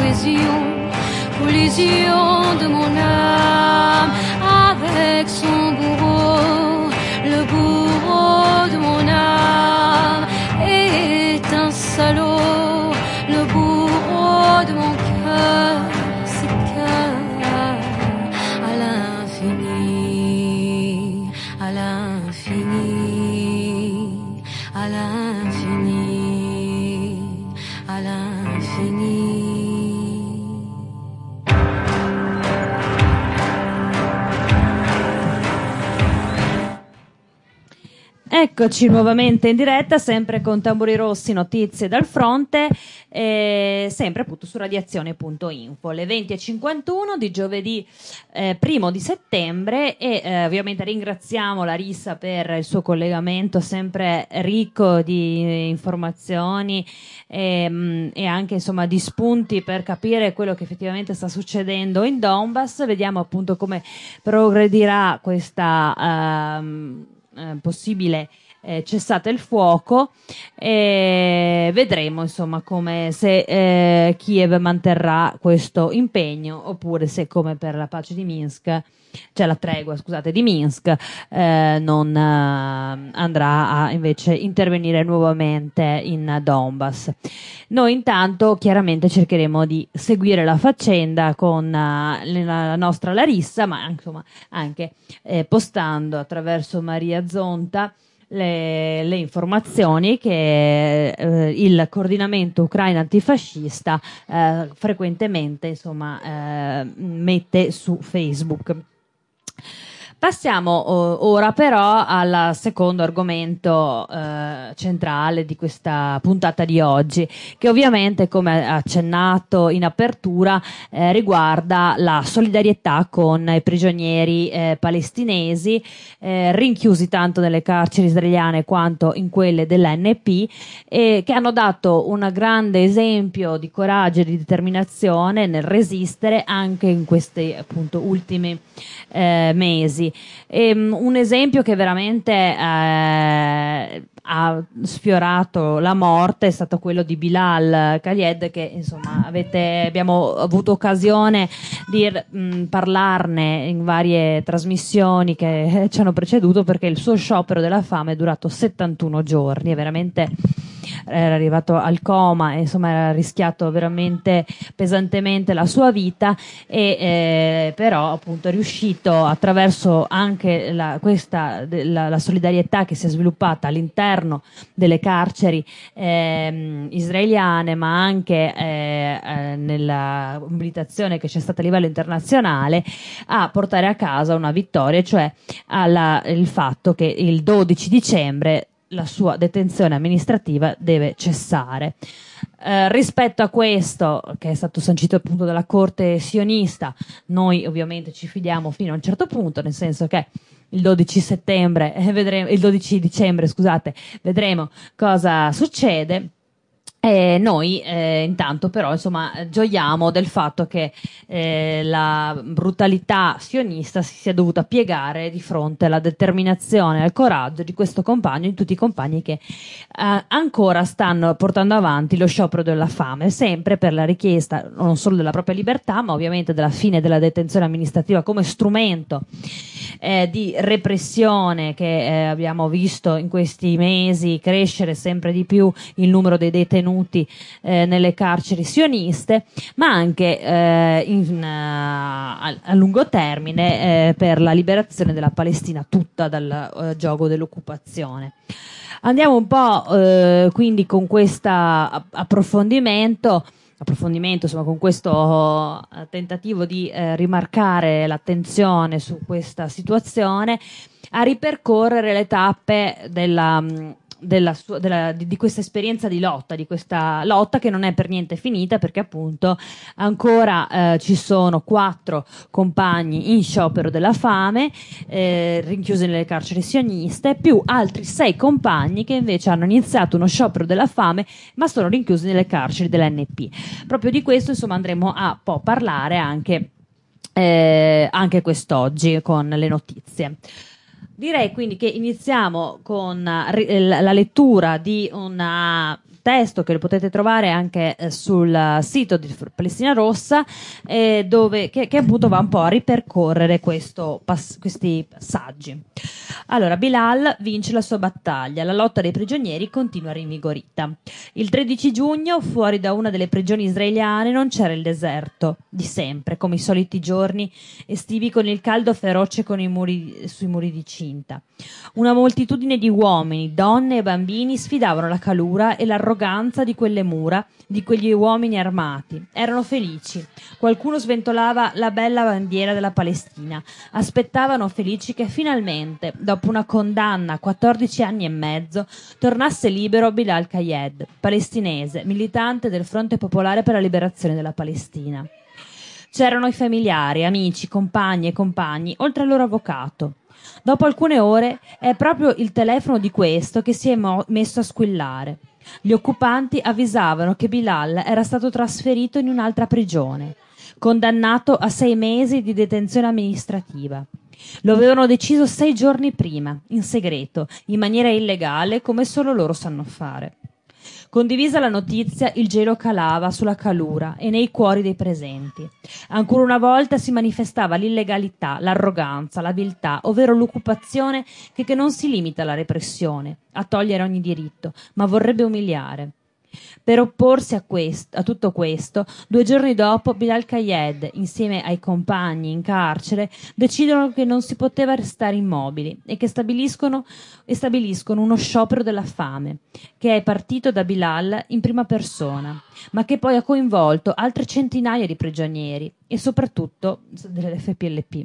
collision de mon âme avec son bourreau. Le bourreau de mon âme est un salaud. Le bourreau de mon cœur s'écarte à l'infini, à l'infini. à l'infini, à l'infini. Eccoci nuovamente in diretta, sempre con Tamburi Rossi, notizie dal fronte, sempre appunto su radiazione.info, le 20:51 di giovedì 1 di settembre e ovviamente ringraziamo Larissa per il suo collegamento sempre ricco di informazioni e anche insomma di spunti per capire quello che effettivamente sta succedendo in Donbass. Vediamo appunto come progredirà questa possibile cessate il fuoco e vedremo insomma come se Kiev manterrà questo impegno oppure se come per la pace di Minsk, cioè la tregua scusate di Minsk, non andrà a invece intervenire nuovamente in Donbass. Noi intanto chiaramente cercheremo di seguire la faccenda con la nostra Larissa, ma insomma anche postando attraverso Maria Zonta le informazioni che il coordinamento ucraino antifascista frequentemente insomma mette su Facebook. Passiamo ora però al secondo argomento centrale di questa puntata di oggi, che ovviamente, come accennato in apertura, riguarda la solidarietà con i prigionieri palestinesi rinchiusi tanto nelle carceri israeliane quanto in quelle dell'ANP, che hanno dato un grande esempio di coraggio e di determinazione nel resistere anche in questi appunto ultimi mesi. Un esempio che veramente ha sfiorato la morte è stato quello di Bilal Khaled, che insomma abbiamo avuto occasione di parlarne in varie trasmissioni che ci hanno preceduto, perché il suo sciopero della fame è durato 71 giorni, è veramente era arrivato al coma e insomma era rischiato veramente pesantemente la sua vita e però appunto è riuscito attraverso anche la solidarietà che si è sviluppata all'interno delle carceri israeliane, ma anche nella mobilitazione che c'è stata a livello internazionale, a portare a casa una vittoria, cioè il fatto che il 12 dicembre la sua detenzione amministrativa deve cessare. Rispetto a questo, che è stato sancito appunto dalla Corte sionista, noi ovviamente ci fidiamo fino a un certo punto, nel senso che il 12 dicembre, scusate, vedremo cosa succede. Noi intanto però insomma gioiamo del fatto che la brutalità sionista si sia dovuta piegare di fronte alla determinazione e al coraggio di questo compagno e di tutti i compagni che ancora stanno portando avanti lo sciopero della fame, sempre per la richiesta non solo della propria libertà, ma ovviamente della fine della detenzione amministrativa come strumento di repressione che abbiamo visto in questi mesi crescere sempre di più il numero dei detenuti nelle carceri sioniste, ma anche a lungo termine per la liberazione della Palestina tutta dal giogo dell'occupazione. Andiamo un po' quindi con questo approfondimento insomma con questo tentativo di rimarcare l'attenzione su questa situazione, a ripercorrere le tappe di questa esperienza di lotta, di questa lotta che non è per niente finita, perché appunto ancora ci sono 4 compagni in sciopero della fame rinchiusi nelle carceri sioniste, più altri 6 compagni che invece hanno iniziato uno sciopero della fame ma sono rinchiusi nelle carceri dell'ANP. Proprio di questo insomma andremo a parlare anche quest'oggi con le notizie. Direi quindi che iniziamo con la lettura di un testo che lo potete trovare anche sul sito di Palestina Rossa, che appunto va un po' a ripercorrere questi passaggi. Allora, Bilal vince la sua battaglia, la lotta dei prigionieri continua rinvigorita. Il 13 giugno, fuori da una delle prigioni israeliane, non c'era il deserto di sempre, come i soliti giorni estivi con il caldo feroce sui muri di cinta. Una moltitudine di uomini, donne e bambini sfidavano la calura e l'arroganza di quelle mura, di quegli uomini armati. Erano felici. Qualcuno sventolava la bella bandiera della Palestina. Aspettavano felici che finalmente, dopo una condanna a 14 anni e mezzo, tornasse libero Bilal Qayed, palestinese, militante del Fronte Popolare per la Liberazione della Palestina. C'erano i familiari, amici, compagni e compagni, oltre al loro avvocato. Dopo alcune ore è proprio il telefono di questo che si è messo a squillare. Gli occupanti avvisavano che Bilal era stato trasferito in un'altra prigione, condannato a 6 mesi di detenzione amministrativa. Lo avevano deciso 6 giorni prima, in segreto, in maniera illegale, come solo loro sanno fare. Condivisa la notizia, il gelo calava sulla calura e nei cuori dei presenti. Ancora una volta si manifestava l'illegalità, l'arroganza, la viltà, ovvero l'occupazione che non si limita alla repressione, a togliere ogni diritto, ma vorrebbe umiliare. Per opporsi a tutto questo, 2 giorni dopo, Bilal Qayed, insieme ai compagni in carcere, decidono che non si poteva restare immobili e stabiliscono uno sciopero della fame, che è partito da Bilal in prima persona, ma che poi ha coinvolto altre centinaia di prigionieri e soprattutto dell'FPLP.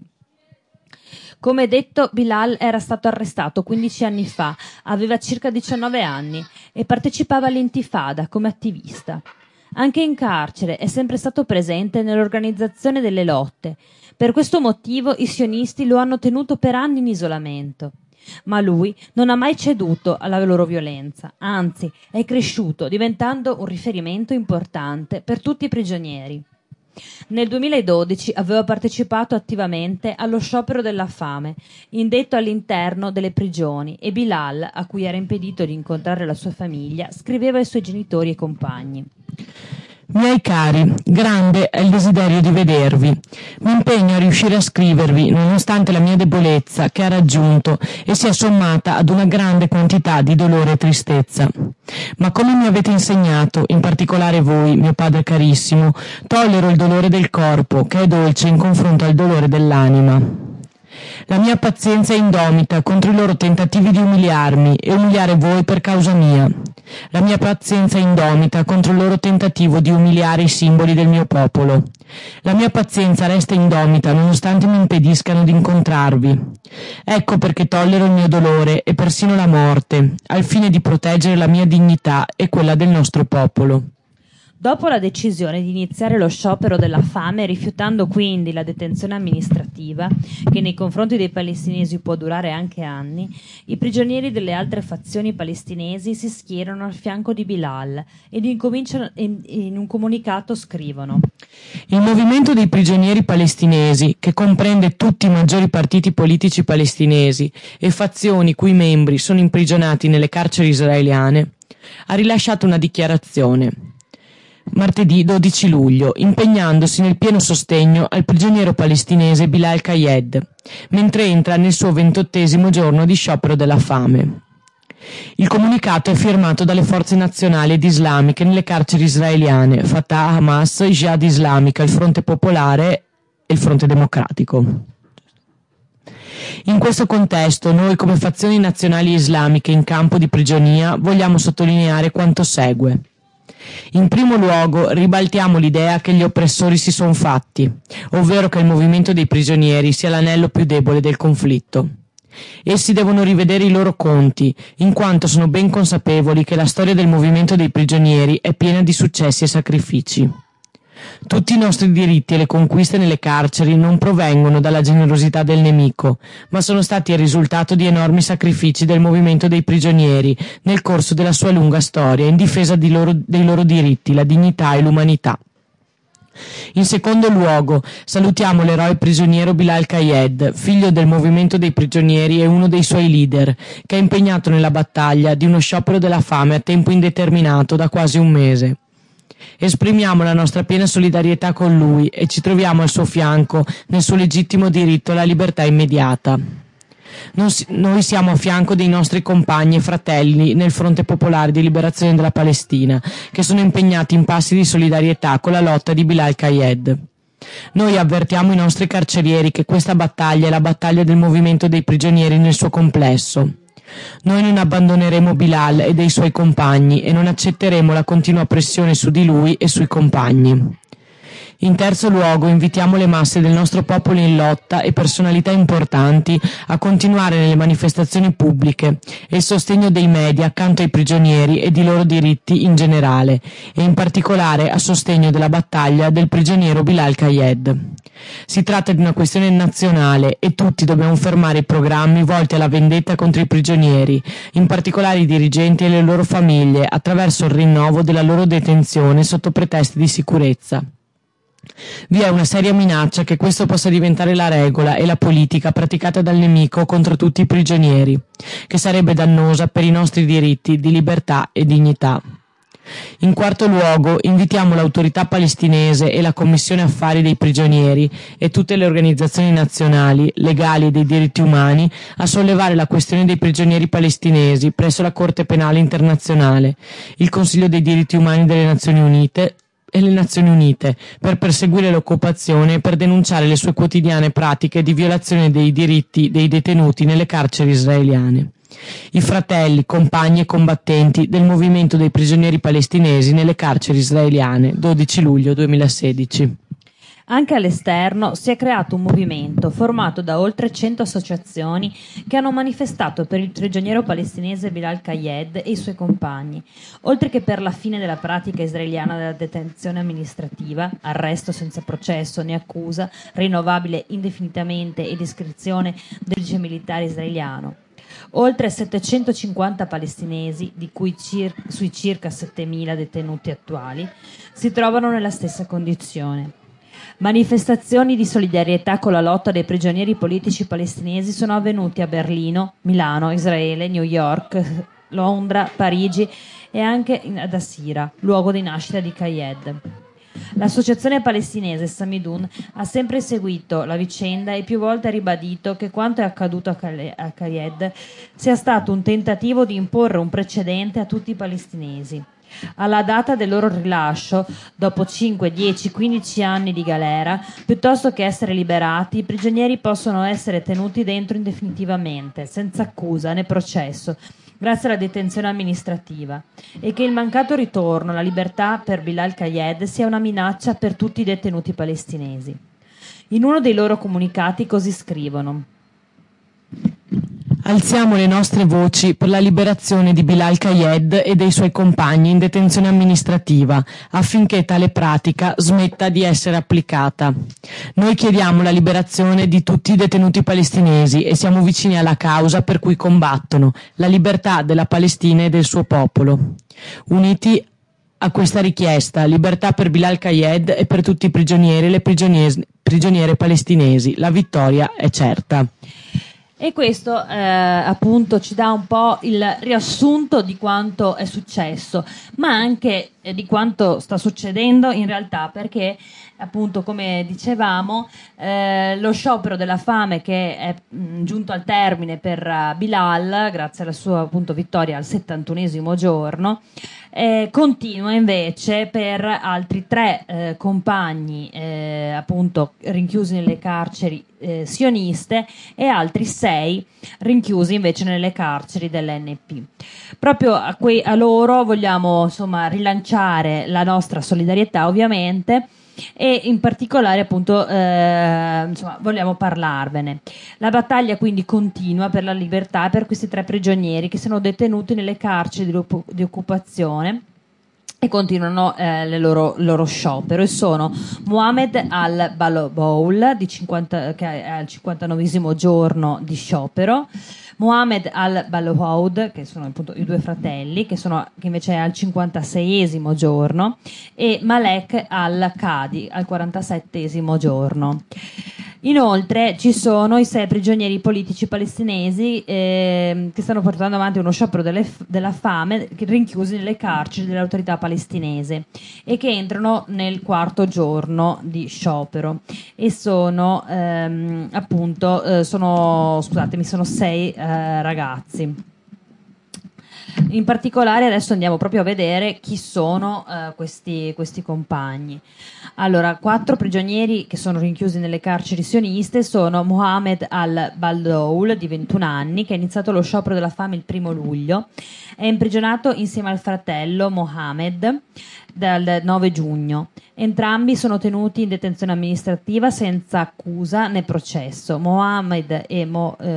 Come detto, Bilal era stato arrestato 15 anni fa, aveva circa 19 anni e partecipava all'intifada come attivista. Anche in carcere è sempre stato presente nell'organizzazione delle lotte. Per questo motivo i sionisti lo hanno tenuto per anni in isolamento. Ma lui non ha mai ceduto alla loro violenza, anzi è cresciuto, diventando un riferimento importante per tutti i prigionieri. Nel 2012 aveva partecipato attivamente allo sciopero della fame, indetto all'interno delle prigioni, e Bilal, a cui era impedito di incontrare la sua famiglia, scriveva ai suoi genitori e compagni. Miei cari, grande è il desiderio di vedervi. Mi impegno a riuscire a scrivervi, nonostante la mia debolezza che ha raggiunto e si è sommata ad una grande quantità di dolore e tristezza. Ma come mi avete insegnato, in particolare voi, mio padre carissimo, tollero il dolore del corpo, che è dolce in confronto al dolore dell'anima. La mia pazienza è indomita contro i loro tentativi di umiliarmi e umiliare voi per causa mia. La mia pazienza è indomita contro il loro tentativo di umiliare i simboli del mio popolo. La mia pazienza resta indomita nonostante mi impediscano di incontrarvi. Ecco perché tollero il mio dolore e persino la morte, al fine di proteggere la mia dignità e quella del nostro popolo. Dopo la decisione di iniziare lo sciopero della fame, rifiutando quindi la detenzione amministrativa, che nei confronti dei palestinesi può durare anche anni, i prigionieri delle altre fazioni palestinesi si schierano al fianco di Bilal ed incominciano in un comunicato scrivono: il movimento dei prigionieri palestinesi, che comprende tutti i maggiori partiti politici palestinesi e fazioni cui membri sono imprigionati nelle carceri israeliane, ha rilasciato una dichiarazione martedì 12 luglio, impegnandosi nel pieno sostegno al prigioniero palestinese Bilal Qayed, mentre entra nel suo 28° giorno di sciopero della fame. Il comunicato è firmato dalle forze nazionali ed islamiche nelle carceri israeliane, Fatah, Hamas, Jihad Islamica, il Fronte Popolare e il Fronte Democratico. In questo contesto, noi come fazioni nazionali islamiche in campo di prigionia vogliamo sottolineare quanto segue. In primo luogo, ribaltiamo l'idea che gli oppressori si sono fatti, ovvero che il movimento dei prigionieri sia l'anello più debole del conflitto. Essi devono rivedere i loro conti, in quanto sono ben consapevoli che la storia del movimento dei prigionieri è piena di successi e sacrifici. Tutti i nostri diritti e le conquiste nelle carceri non provengono dalla generosità del nemico, ma sono stati il risultato di enormi sacrifici del movimento dei prigionieri nel corso della sua lunga storia in difesa dei loro diritti, la dignità e l'umanità. In secondo luogo, salutiamo l'eroe prigioniero Bilal Qayed, figlio del movimento dei prigionieri e uno dei suoi leader, che è impegnato nella battaglia di uno sciopero della fame a tempo indeterminato da quasi un mese. Esprimiamo la nostra piena solidarietà con lui e ci troviamo al suo fianco nel suo legittimo diritto alla libertà immediata. Noi siamo a fianco dei nostri compagni e fratelli nel Fronte Popolare di Liberazione della Palestina, che sono impegnati in passi di solidarietà con la lotta di Bilal Qayed. Noi avvertiamo i nostri carcerieri che questa battaglia è la battaglia del movimento dei prigionieri nel suo complesso. Noi non abbandoneremo Bilal e dei suoi compagni e non accetteremo la continua pressione su di lui e sui compagni. In terzo luogo, invitiamo le masse del nostro popolo in lotta e personalità importanti a continuare nelle manifestazioni pubbliche e il sostegno dei media accanto ai prigionieri e di loro diritti in generale, e in particolare a sostegno della battaglia del prigioniero Bilal Qayed. Si tratta di una questione nazionale e tutti dobbiamo fermare i programmi volti alla vendetta contro i prigionieri, in particolare i dirigenti e le loro famiglie, attraverso il rinnovo della loro detenzione sotto pretesti di sicurezza. Vi è una seria minaccia che questo possa diventare la regola e la politica praticata dal nemico contro tutti i prigionieri, che sarebbe dannosa per i nostri diritti di libertà e dignità. In quarto luogo, invitiamo l'autorità palestinese e la Commissione Affari dei Prigionieri e tutte le organizzazioni nazionali, legali e dei diritti umani a sollevare la questione dei prigionieri palestinesi presso la Corte Penale Internazionale, il Consiglio dei diritti umani delle Nazioni Unite e le Nazioni Unite per perseguire l'occupazione e per denunciare le sue quotidiane pratiche di violazione dei diritti dei detenuti nelle carceri israeliane. I fratelli, compagni e combattenti del movimento dei prigionieri palestinesi nelle carceri israeliane, 12 luglio 2016. Anche all'esterno si è creato un movimento formato da oltre 100 associazioni che hanno manifestato per il prigioniero palestinese Bilal Qayed e i suoi compagni, oltre che per la fine della pratica israeliana della detenzione amministrativa, arresto senza processo né accusa, rinnovabile indefinitamente ed iscrizione del giudice militare israeliano. Oltre 750 palestinesi, di cui sui circa 7.000 detenuti attuali, si trovano nella stessa condizione. Manifestazioni di solidarietà con la lotta dei prigionieri politici palestinesi sono avvenute a Berlino, Milano, Israele, New York, Londra, Parigi e anche ad Asira, luogo di nascita di Qayed. L'associazione palestinese Samidun ha sempre seguito la vicenda e più volte ha ribadito che quanto è accaduto a Qayed sia stato un tentativo di imporre un precedente a tutti i palestinesi. Alla data del loro rilascio, dopo 5, 10, 15 anni di galera, piuttosto che essere liberati, i prigionieri possono essere tenuti dentro indefinitivamente, senza accusa né processo, grazie alla detenzione amministrativa, e che il mancato ritorno alla libertà per Bilal Qayed sia una minaccia per tutti i detenuti palestinesi. In uno dei loro comunicati così scrivono: Alziamo le nostre voci per la liberazione di Bilal Qayed e dei suoi compagni in detenzione amministrativa, affinché tale pratica smetta di essere applicata. Noi chiediamo la liberazione di tutti i detenuti palestinesi e siamo vicini alla causa per cui combattono, la libertà della Palestina e del suo popolo. Uniti a questa richiesta, libertà per Bilal Qayed e per tutti i prigionieri e le prigioniere palestinesi. La vittoria è certa. E questo appunto ci dà un po' il riassunto di quanto è successo, ma anche di quanto sta succedendo in realtà, perché appunto, come dicevamo, lo sciopero della fame che è giunto al termine per Bilal, grazie alla sua appunto vittoria al 71esimo giorno, continua invece per altri 3 compagni appunto rinchiusi nelle carceri sioniste e altri 6 rinchiusi invece nelle carceri dell'NP. Proprio a loro vogliamo insomma rilanciare la nostra solidarietà, ovviamente, e in particolare appunto insomma vogliamo parlarvene. La battaglia quindi continua per la libertà per questi 3 prigionieri che sono detenuti nelle carceri di occupazione e continuano il loro sciopero, e sono Mohamed al-Baloboul che è al 59esimo giorno di sciopero, Mohamed al-Balohoud, che sono appunto i due fratelli, che invece è al 56esimo giorno, e Malek al-Qadi al 47esimo giorno. Inoltre ci sono i 6 prigionieri politici palestinesi che stanno portando avanti uno sciopero della fame, rinchiusi nelle carceri dell'autorità palestinese, e che entrano nel 4° giorno di sciopero, e sono 6 ragazzi. In particolare adesso andiamo proprio a vedere chi sono questi compagni. Allora, 4 prigionieri che sono rinchiusi nelle carceri sioniste sono Mohamed al-Baldoul, di 21 anni, che ha iniziato lo sciopero della fame il 1° luglio. È imprigionato insieme al fratello Mohamed dal 9 giugno. Entrambi sono tenuti in detenzione amministrativa senza accusa né processo. Mohamed e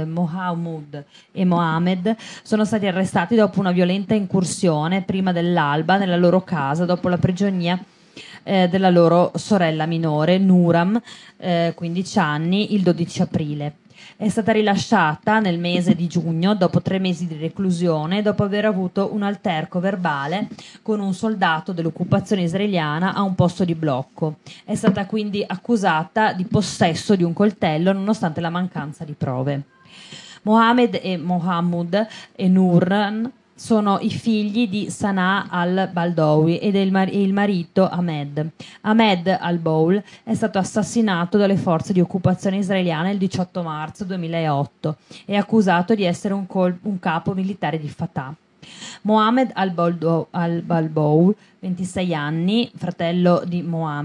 Mohamed sono stati arrestati dopo una violenta incursione prima dell'alba nella loro casa, dopo la prigionia della loro sorella minore Nuram, 15 anni, il 12 aprile. È stata rilasciata nel mese di giugno dopo 3 mesi di reclusione, dopo aver avuto un alterco verbale con un soldato dell'occupazione israeliana a un posto di blocco. È stata quindi accusata di possesso di un coltello nonostante la mancanza di prove. Mohamed e Mohammed e Nuran sono i figli di Sanaa al-Baldowi ed il marito Ahmed. Ahmed al-Boul è stato assassinato dalle forze di occupazione israeliane il 18 marzo 2008 e accusato di essere un capo militare di Fatah. Mohamed al-Balboul, 26 anni, fratello di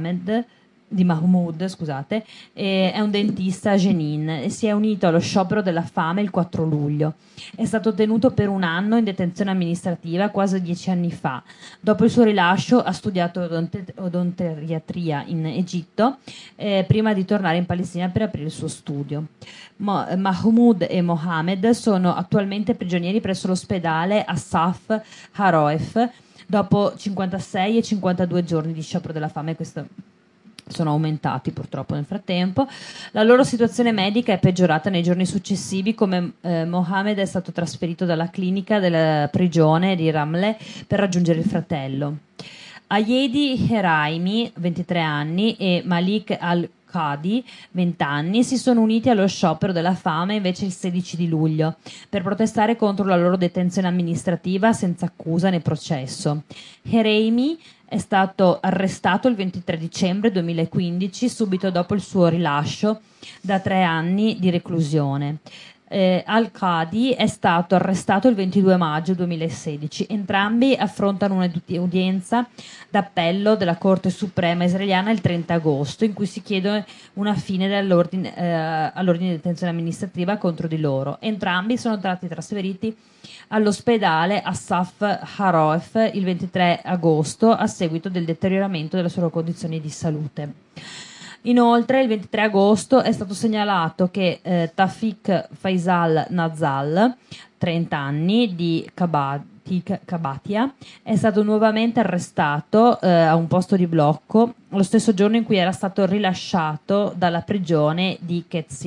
Mahmoud, è un dentista a Jenin e si è unito allo sciopero della fame il 4 luglio. È stato tenuto per 1 anno in detenzione amministrativa quasi 10 anni fa. Dopo il suo rilascio ha studiato odontoiatria in Egitto prima di tornare in Palestina per aprire il suo studio. Mahmoud e Mohamed sono attualmente prigionieri presso l'ospedale Asaf Haroef dopo 56 e 52 giorni di sciopero della fame. Questo sono aumentati purtroppo nel frattempo. La loro situazione medica è peggiorata nei giorni successivi, come Mohamed è stato trasferito dalla clinica della prigione di Ramleh per raggiungere il fratello. Ayedi Heraimi, 23 anni, e Malik al-Qadi, 20 anni, si sono uniti allo sciopero della fame invece il 16 di luglio per protestare contro la loro detenzione amministrativa senza accusa né processo. Heraimi è stato arrestato il 23 dicembre 2015, subito dopo il suo rilascio da 3 anni di reclusione. Al-Qadi è stato arrestato il 22 maggio 2016. Entrambi affrontano un'udienza d'appello della Corte Suprema israeliana il 30 agosto, in cui si chiede una fine all'ordine di detenzione amministrativa contro di loro. Entrambi sono stati trasferiti all'ospedale Asaf Haroef il 23 agosto a seguito del deterioramento delle loro condizioni di salute. Inoltre il 23 agosto è stato segnalato che Tafik Faisal Nazal, 30 anni, di Kabatia, è stato nuovamente arrestato a un posto di blocco lo stesso giorno in cui era stato rilasciato dalla prigione di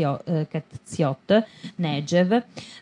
Ketziot Negev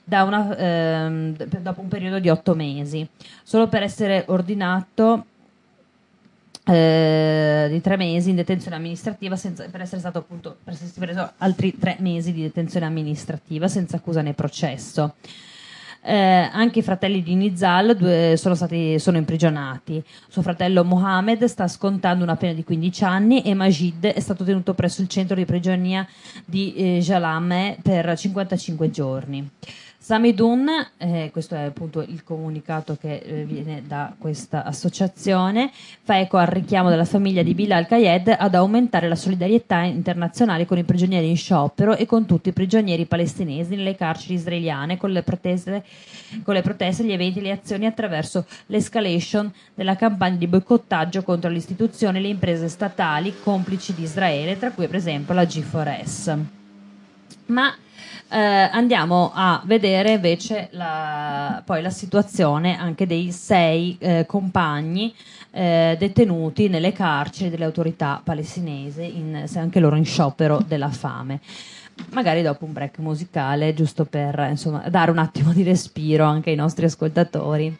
dopo un periodo di 8 mesi, solo per essere ordinato di 3 mesi in detenzione amministrativa per essere stato appunto per essersi preso altri 3 mesi di detenzione amministrativa senza accusa né processo. Anche i fratelli di Nizal sono imprigionati. Suo fratello Mohamed sta scontando una pena di 15 anni e Majid è stato tenuto presso il centro di prigionia di Jalame per 55 giorni. Samidun, questo è appunto il comunicato che viene da questa associazione, fa eco al richiamo della famiglia di Bilal Qayed ad aumentare la solidarietà internazionale con i prigionieri in sciopero e con tutti i prigionieri palestinesi nelle carceri israeliane, con le proteste, gli eventi e le azioni attraverso l'escalation della campagna di boicottaggio contro le istituzioni e le imprese statali complici di Israele, tra cui per esempio la G4S. Ma Andiamo a vedere invece poi la situazione anche dei 6 compagni detenuti nelle carceri delle autorità palestinesi, anche loro in sciopero della fame. Magari dopo un break musicale, giusto per insomma dare un attimo di respiro anche ai nostri ascoltatori.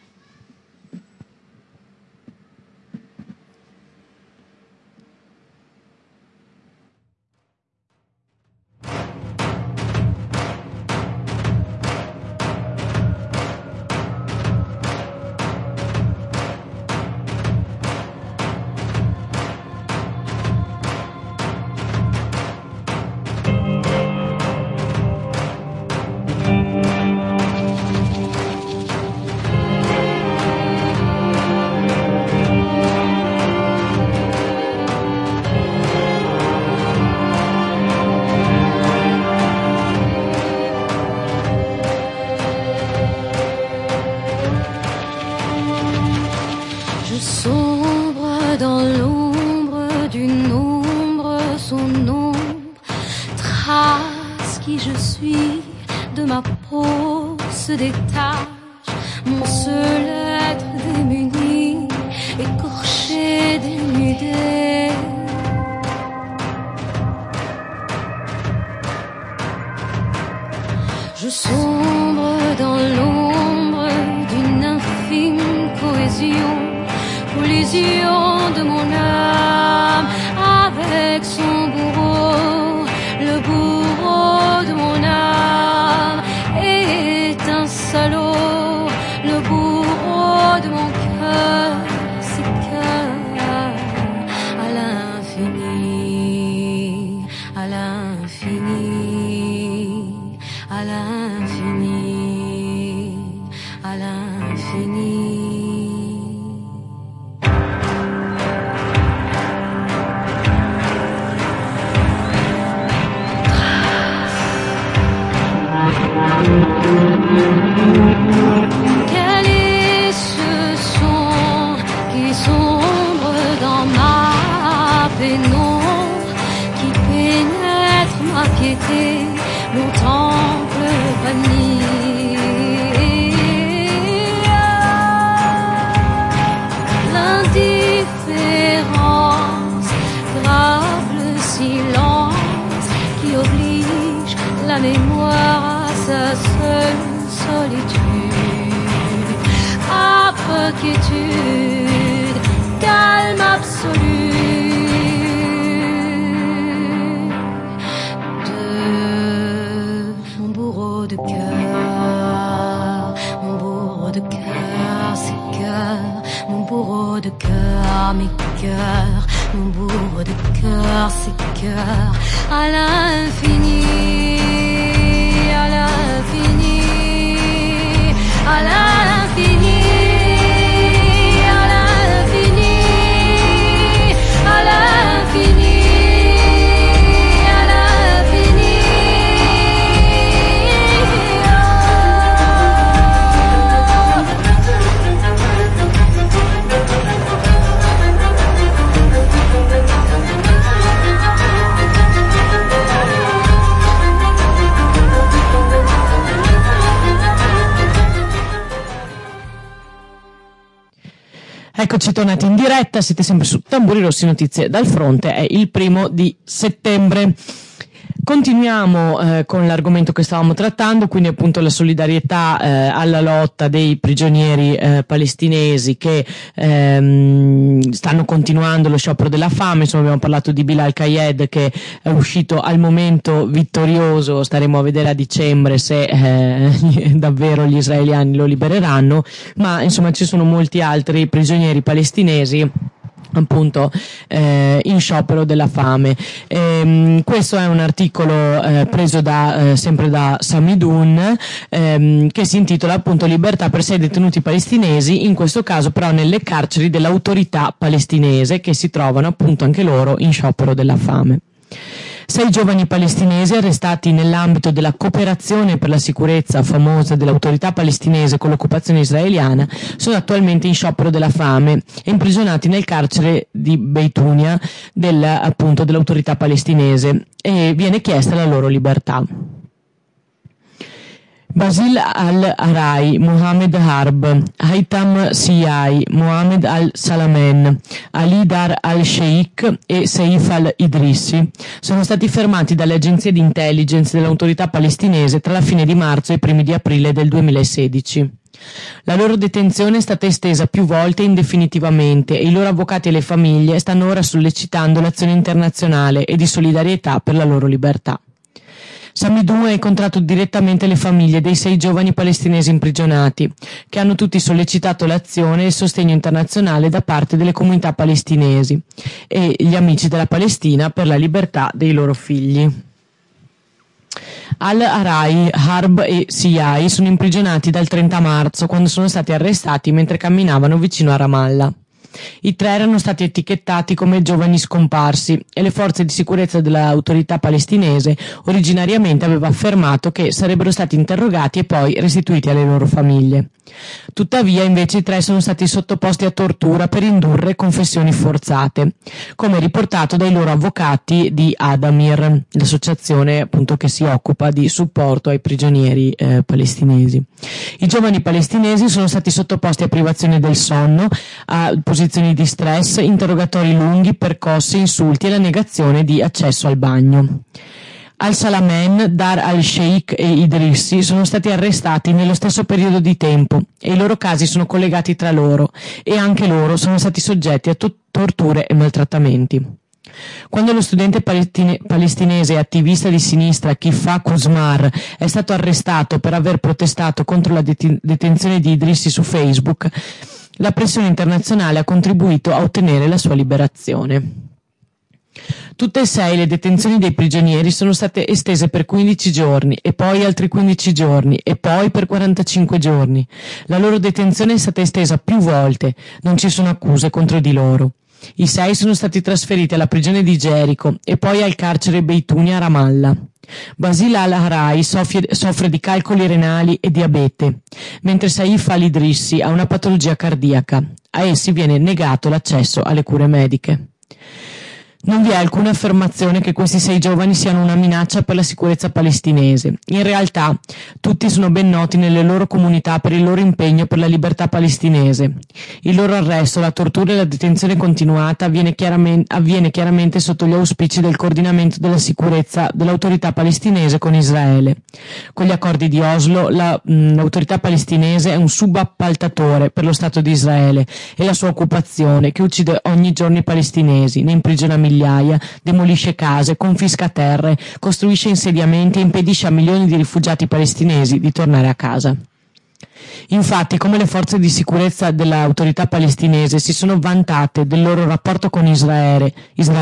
Quel est ce son qui sombre dans ma pénombre, qui pénètre ma piété, mon temple banni? L'indifférence grave le silence qui oblige la mémoire à sa seule solitude, âpre quiétude, calme absolu de mon bourreau de cœur, mon bourreau de cœur, ses cœurs, mon bourreau de cœur, mes cœurs, mon bourreau de cœur, ses cœurs, à l'infini, à l'infini, à l'infini, à l'infini, à l'infini, à l'infini. Eccoci tornati in diretta, siete sempre su Tamburi Rossi, notizie dal fronte, è il 1 settembre. Continuiamo con l'argomento che stavamo trattando, quindi appunto la solidarietà alla lotta dei prigionieri palestinesi che stanno continuando lo sciopero della fame. Insomma, abbiamo parlato di Bilal Qayed che è uscito al momento vittorioso, staremo a vedere a dicembre se davvero gli israeliani lo libereranno, ma insomma ci sono molti altri prigionieri palestinesi appunto in sciopero della fame. Questo è un articolo preso sempre da Samidun che si intitola appunto Libertà per 6 detenuti palestinesi, in questo caso però nelle carceri dell'autorità palestinese, che si trovano appunto anche loro in sciopero della fame. 6 giovani palestinesi arrestati nell'ambito della cooperazione per la sicurezza famosa dell'autorità palestinese con l'occupazione israeliana sono attualmente in sciopero della fame e imprigionati nel carcere di Beitunia dell'autorità palestinese, e viene chiesta la loro libertà. Basil al-Arai, Mohammed Harb, Haytham Siyai, Mohammed al-Salamen, Ali Dar al-Sheikh e Saif al-Idrissi sono stati fermati dalle agenzie di intelligence dell'autorità palestinese tra la fine di marzo e i primi di aprile del 2016. La loro detenzione è stata estesa più volte indefinitivamente e i loro avvocati e le famiglie stanno ora sollecitando l'azione internazionale e di solidarietà per la loro libertà. Samidou ha incontrato direttamente le famiglie dei 6 giovani palestinesi imprigionati, che hanno tutti sollecitato l'azione e il sostegno internazionale da parte delle comunità palestinesi e gli amici della Palestina per la libertà dei loro figli. Al-Arai, Harb e Siyai sono imprigionati dal 30 marzo, quando sono stati arrestati mentre camminavano vicino a Ramallah. I 3 erano stati etichettati come giovani scomparsi e le forze di sicurezza dell'autorità palestinese originariamente aveva affermato che sarebbero stati interrogati e poi restituiti alle loro famiglie. Tuttavia, invece, i 3 sono stati sottoposti a tortura per indurre confessioni forzate, come riportato dai loro avvocati di Adamir, l'associazione appunto che si occupa di supporto ai prigionieri palestinesi. I giovani palestinesi sono stati sottoposti a privazione del sonno, a posizioni di stress, interrogatori lunghi, percosse, insulti e la negazione di accesso al bagno. Al-Salamen, Dar al-Sheikh e Idrissi sono stati arrestati nello stesso periodo di tempo e i loro casi sono collegati tra loro e anche loro sono stati soggetti a torture e maltrattamenti. Quando lo studente palestinese e attivista di sinistra Kifah Kuzmar è stato arrestato per aver protestato contro la detenzione di Idrissi su Facebook, la pressione internazionale ha contribuito a ottenere la sua liberazione. Tutte e 6 le detenzioni dei prigionieri sono state estese per 15 giorni e poi altri 15 giorni e poi per 45 giorni. La loro detenzione è stata estesa più volte, non ci sono accuse contro di loro. I 6 sono stati trasferiti alla prigione di Gerico e poi al carcere Beituni a Ramallah. Basil al-Arai soffre di calcoli renali e diabete, mentre Saif al-Idrissi ha una patologia cardiaca. A essi viene negato l'accesso alle cure mediche. Non vi è alcuna affermazione che questi 6 giovani siano una minaccia per la sicurezza palestinese. In realtà, tutti sono ben noti nelle loro comunità per il loro impegno per la libertà palestinese. Il loro arresto, la tortura e la detenzione continuata avviene chiaramente sotto gli auspici del coordinamento della sicurezza dell'autorità palestinese con Israele. Con gli accordi di Oslo, l'autorità palestinese è un subappaltatore per lo Stato di Israele e la sua occupazione, che uccide ogni giorno i palestinesi, ne imprigiona migliaia, demolisce case, confisca terre, costruisce insediamenti e impedisce a milioni di rifugiati palestinesi di tornare a casa. Infatti, come le forze di sicurezza dell'autorità palestinese si sono vantate del loro rapporto con Israele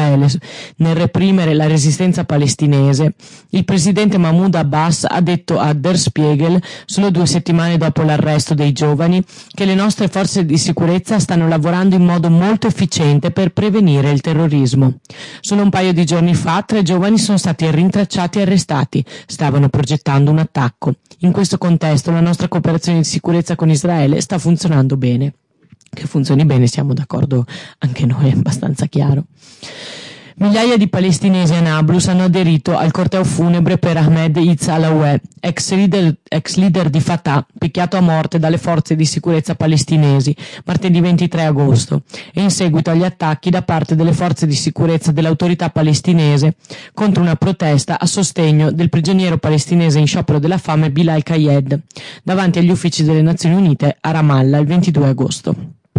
nel reprimere la resistenza palestinese, il presidente Mahmoud Abbas ha detto a Der Spiegel, solo 2 settimane dopo l'arresto dei giovani, che le nostre forze di sicurezza stanno lavorando in modo molto efficiente per prevenire il terrorismo. Solo un paio di giorni fa 3 giovani sono stati rintracciati e arrestati, stavano progettando un attacco. In questo contesto la nostra cooperazione di sicurezza con Israele sta funzionando bene. Che funzioni bene siamo d'accordo anche noi, è abbastanza chiaro. Migliaia di palestinesi a Nablus hanno aderito al corteo funebre per Ahmed Itz Alaweh, ex leader di Fatah, picchiato a morte dalle forze di sicurezza palestinesi martedì 23 agosto e in seguito agli attacchi da parte delle forze di sicurezza dell'autorità palestinese contro una protesta a sostegno del prigioniero palestinese in sciopero della fame Bilal Qayed davanti agli uffici delle Nazioni Unite a Ramallah il 22 agosto.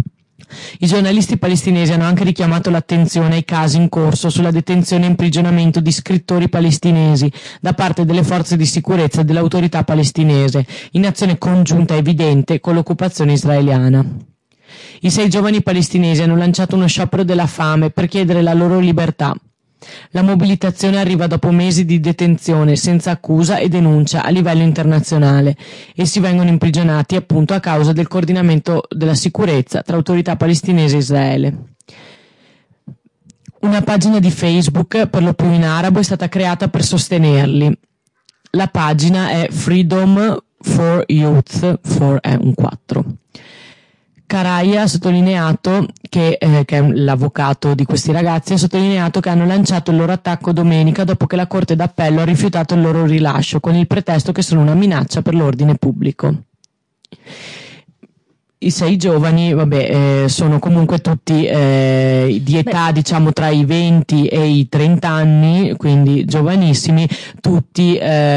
I giornalisti palestinesi hanno anche richiamato l'attenzione ai casi in corso sulla detenzione e imprigionamento di scrittori palestinesi da parte delle forze di sicurezza dell'autorità palestinese, in azione congiunta evidente con l'occupazione israeliana. I 6 giovani palestinesi hanno lanciato uno sciopero della fame per chiedere la loro libertà. La mobilitazione arriva dopo mesi di detenzione senza accusa e denuncia a livello internazionale. Essi vengono imprigionati appunto a causa del coordinamento della sicurezza tra autorità palestinese e Israele. Una pagina di Facebook, per lo più in arabo, è stata creata per sostenerli. La pagina è Freedom for Youth, 4. Caraia ha sottolineato che è l'avvocato di questi ragazzi, ha sottolineato che hanno lanciato il loro attacco domenica dopo che la Corte d'Appello ha rifiutato il loro rilascio con il pretesto che sono una minaccia per l'ordine pubblico. I 6 giovani, sono comunque tutti di età, diciamo, tra i 20 e i 30 anni, quindi giovanissimi, tutti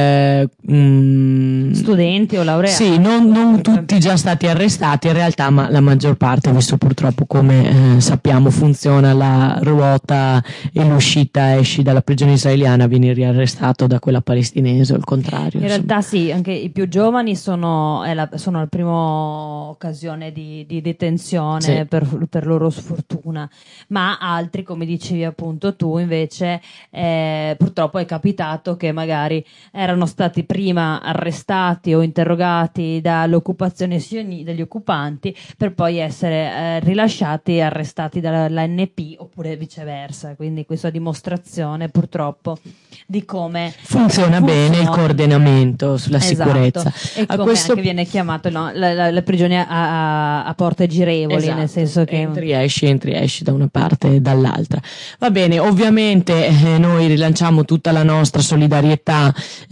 studenti o laureati. Sì, non tutti già stati arrestati in realtà, ma la maggior parte, visto purtroppo come sappiamo funziona la ruota e l'uscita, esci dalla prigione israeliana, vieni riarrestato da quella palestinese o il contrario. In realtà sì, anche i più giovani sono la prima occasione di detenzione, sì, per loro sfortuna, ma altri, come dicevi appunto tu, invece purtroppo è capitato che magari erano stati prima arrestati o interrogati dall'occupazione dagli occupanti per poi essere rilasciati e arrestati dall'ANP oppure viceversa, quindi questa dimostrazione purtroppo di come funziona bene il coordinamento sulla sicurezza, e come anche viene chiamato la prigione a porte girevoli, esatto, nel senso che entri esci da una parte e dall'altra. Va bene, ovviamente noi rilanciamo tutta la nostra solidarietà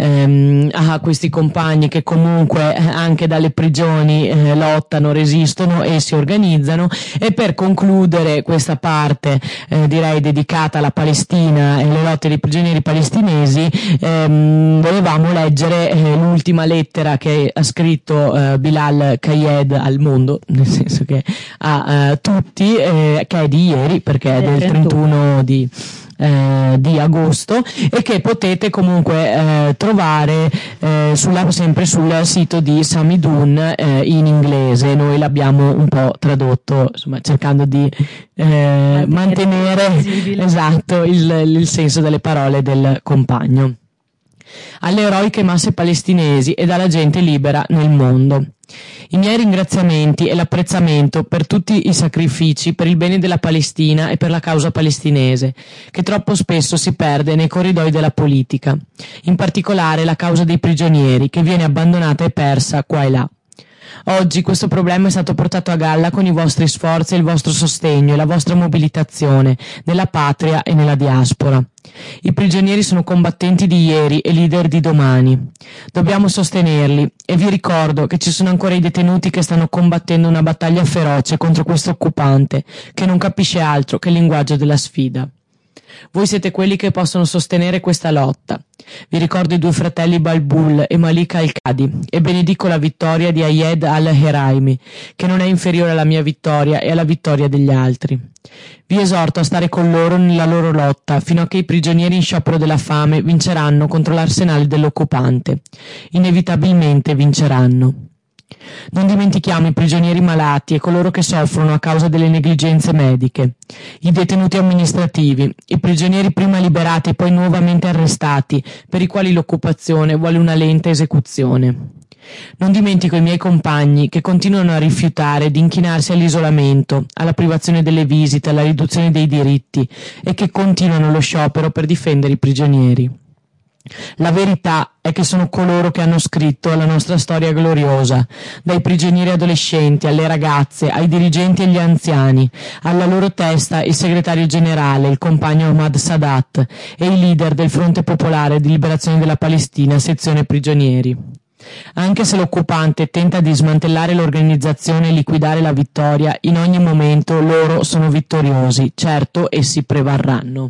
a questi compagni che comunque anche dalle prigioni lottano, resistono e si organizzano. E per concludere questa parte direi dedicata alla Palestina e alle lotte dei prigionieri palestinesi, volevamo leggere l'ultima lettera che ha scritto Bilal Qayed al mondo, nel senso che a tutti, che è di ieri perché è del 31 di agosto, e che potete comunque trovare sempre sul sito di Samidun in inglese. Noi l'abbiamo un po' tradotto, insomma, cercando di mantenere esatto il senso delle parole del compagno. Alle eroiche masse palestinesi e alla gente libera nel mondo. I miei ringraziamenti e l'apprezzamento per tutti i sacrifici per il bene della Palestina e per la causa palestinese, che troppo spesso si perde nei corridoi della politica, in particolare la causa dei prigionieri, che viene abbandonata e persa qua e là. Oggi questo problema è stato portato a galla con i vostri sforzi e il vostro sostegno e la vostra mobilitazione nella patria e nella diaspora. I prigionieri sono combattenti di ieri e leader di domani. Dobbiamo sostenerli, e vi ricordo che ci sono ancora i detenuti che stanno combattendo una battaglia feroce contro questo occupante che non capisce altro che il linguaggio della sfida. Voi siete quelli che possono sostenere questa lotta. Vi ricordo i 2 fratelli Balbul e Malik al-Qadi, e benedico la vittoria di Ayed al-Heraimi, che non è inferiore alla mia vittoria e alla vittoria degli altri. Vi esorto a stare con loro nella loro lotta fino a che i prigionieri in sciopero della fame vinceranno contro l'arsenale dell'occupante. Inevitabilmente vinceranno. Non dimentichiamo i prigionieri malati e coloro che soffrono a causa delle negligenze mediche, i detenuti amministrativi, i prigionieri prima liberati e poi nuovamente arrestati, per i quali l'occupazione vuole una lenta esecuzione. Non dimentico i miei compagni che continuano a rifiutare di inchinarsi all'isolamento, alla privazione delle visite, alla riduzione dei diritti, e che continuano lo sciopero per difendere i prigionieri. La verità è che sono coloro che hanno scritto la nostra storia gloriosa, dai prigionieri adolescenti alle ragazze, ai dirigenti e agli anziani, alla loro testa il segretario generale, il compagno Ahmad Sadat, e i leader del Fronte Popolare di Liberazione della Palestina, sezione prigionieri. Anche se l'occupante tenta di smantellare l'organizzazione e liquidare la vittoria, in ogni momento loro sono vittoriosi, certo essi prevarranno.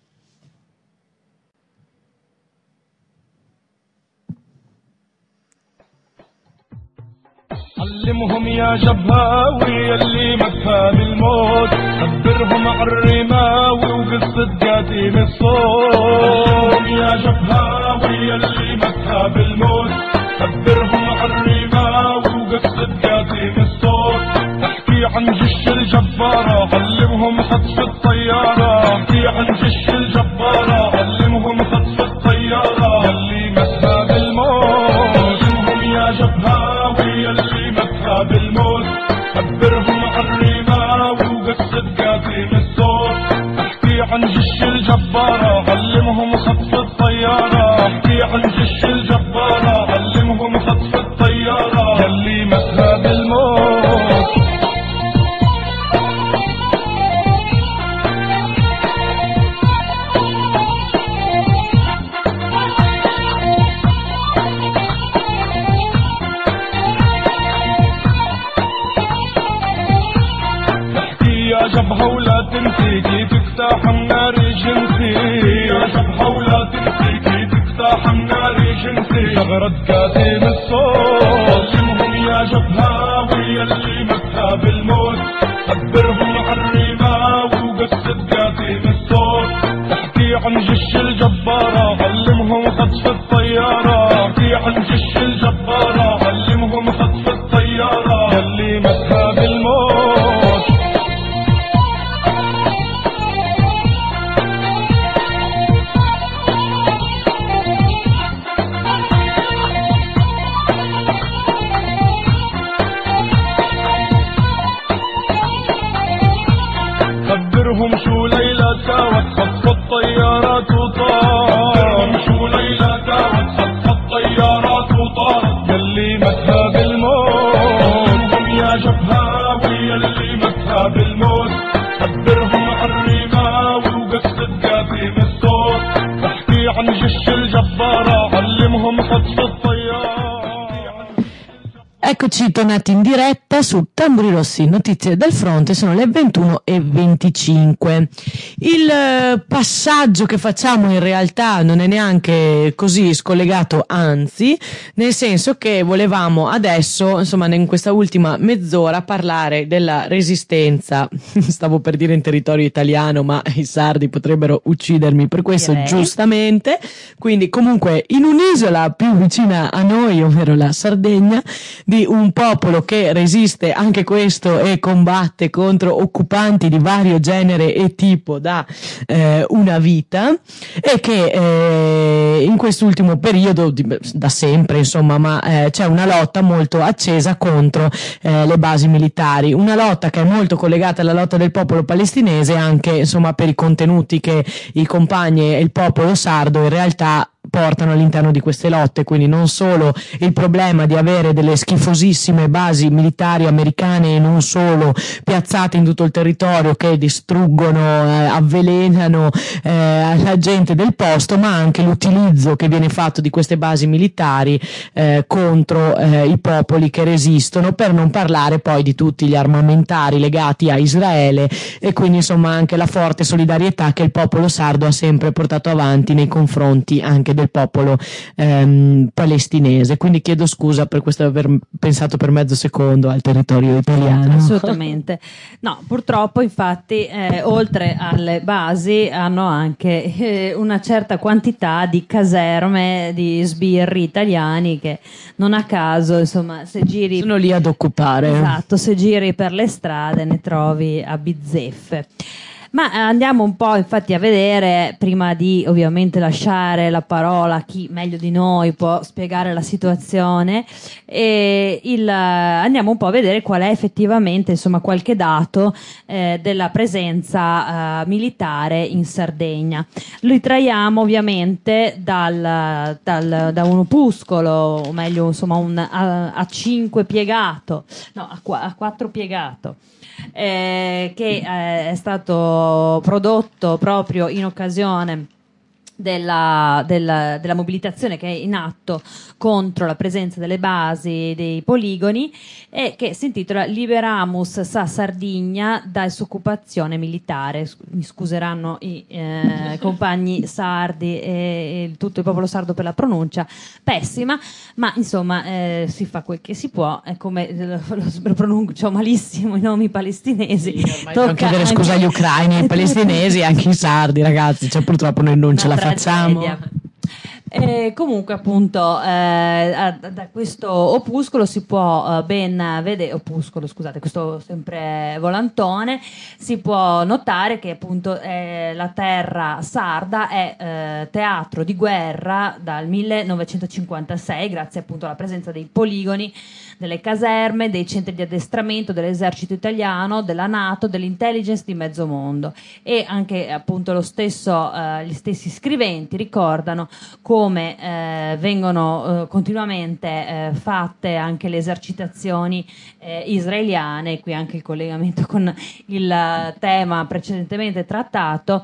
علمهم يا جبهاوي اللي مكها بالموت، خبرهم عالرماوي وقصة قديم الصوت. علمهم يا جبهاوي اللي مكها بالموت، خبرهم عالرماوي وقصة قديم الصوت. احكي عن جيش الجبارة علمهم خطف الطيارة، احكي عن جيش الجبارة علمهم خطف الطيارة اللي مكها بالموت. علمهم يا جبهاوي اللي مكها بالموت، خبرهم عالرماوي وقصة قديم الصوت. احكي عن جيش الجبارة علمهم خطف الطيارة، احكي عن جيش الجبارة علمهم خطف الطيارة اللي مكها بالموت. جبهة ولا تنسيكي تقتاح النار جنسي يا جبهة ولا تنسيكي تقتاح النار جنسي ثغرة كاتم الصوت علمهم يا جبهة ويا اللي متها بالموت خبرهم عالرماوي وقصة كاتم الصوت تحكي عن جيش الجبارة علمهم خطف الطيارة تحكي عن جيش الجبارة علمهم خطف الطيارة يلي متها بالموت خبرهم شو ليلى ساوت خطف الطيارات وطارت شو ليلى ساوت خطف الطيارات وطارت يلي متها بالموت يا جبهة ويا اللي متها بالموت خبرهم عالرماوي وقصة قاتم الصوت تحكي عن جيش الجبارة علمهم خطف الطيارة. Eccoci tornati in diretta su Tamburi Rossi, notizie del fronte, sono le 21:25. Il passaggio che facciamo in realtà non è neanche così scollegato, anzi, nel senso che volevamo adesso, insomma, in questa ultima mezz'ora parlare della resistenza, stavo per dire in territorio italiano, ma i sardi potrebbero uccidermi per questo, giustamente, quindi comunque in un'isola più vicina a noi, ovvero la Sardegna, di un popolo che resiste, anche questo, e combatte contro occupanti di vario genere e tipo da una vita, e che in quest'ultimo periodo, da sempre insomma, ma c'è una lotta molto accesa contro le basi militari, una lotta che è molto collegata alla lotta del popolo palestinese, anche insomma per i contenuti che i compagni e il popolo sardo in realtà portano all'interno di queste lotte, quindi non solo il problema di avere delle schifosissime basi militari americane e non solo piazzate in tutto il territorio che distruggono, avvelenano la gente del posto, ma anche l'utilizzo che viene fatto di queste basi militari contro i popoli che resistono, per non parlare poi di tutti gli armamentari legati a Israele, e quindi insomma anche la forte solidarietà che il popolo sardo ha sempre portato avanti nei confronti anche del popolo palestinese. Quindi chiedo scusa per questo aver pensato per mezzo secondo al territorio italiano. Assolutamente. No, purtroppo infatti oltre alle basi hanno anche una certa quantità di caserme, di sbirri italiani che non a caso insomma se giri sono lì ad occupare. Esatto, se giri per le strade ne trovi a bizzeffe. Ma andiamo un po' infatti a vedere, prima di ovviamente lasciare la parola a chi meglio di noi può spiegare la situazione, andiamo un po' a vedere qual è effettivamente insomma qualche dato della presenza militare in Sardegna. Lo traiamo ovviamente da un opuscolo, o meglio insomma un A5 piegato, no A4 piegato, che è stato prodotto proprio in occasione della mobilitazione che è in atto contro la presenza delle basi, dei poligoni, e che si intitola Liberamus sa Sardigna da disoccupazione militare. Mi scuseranno i compagni sardi e tutto il popolo sardo per la pronuncia pessima, ma insomma si fa quel che si può, è come lo pronuncio malissimo i nomi palestinesi. Devo chiedere scusa agli ucraini, ai palestinesi e anche i sardi, ragazzi, cioè purtroppo noi non ce la facciamo. Comunque appunto da questo opuscolo si può ben vedere, questo sempre volantone, si può notare che appunto la terra sarda è teatro di guerra dal 1956 grazie appunto alla presenza dei poligoni, delle caserme, dei centri di addestramento dell'esercito italiano, della NATO, dell'intelligence di mezzo mondo, e anche appunto gli stessi scriventi ricordano come vengono continuamente fatte anche le esercitazioni israeliane, qui anche il collegamento con il tema precedentemente trattato,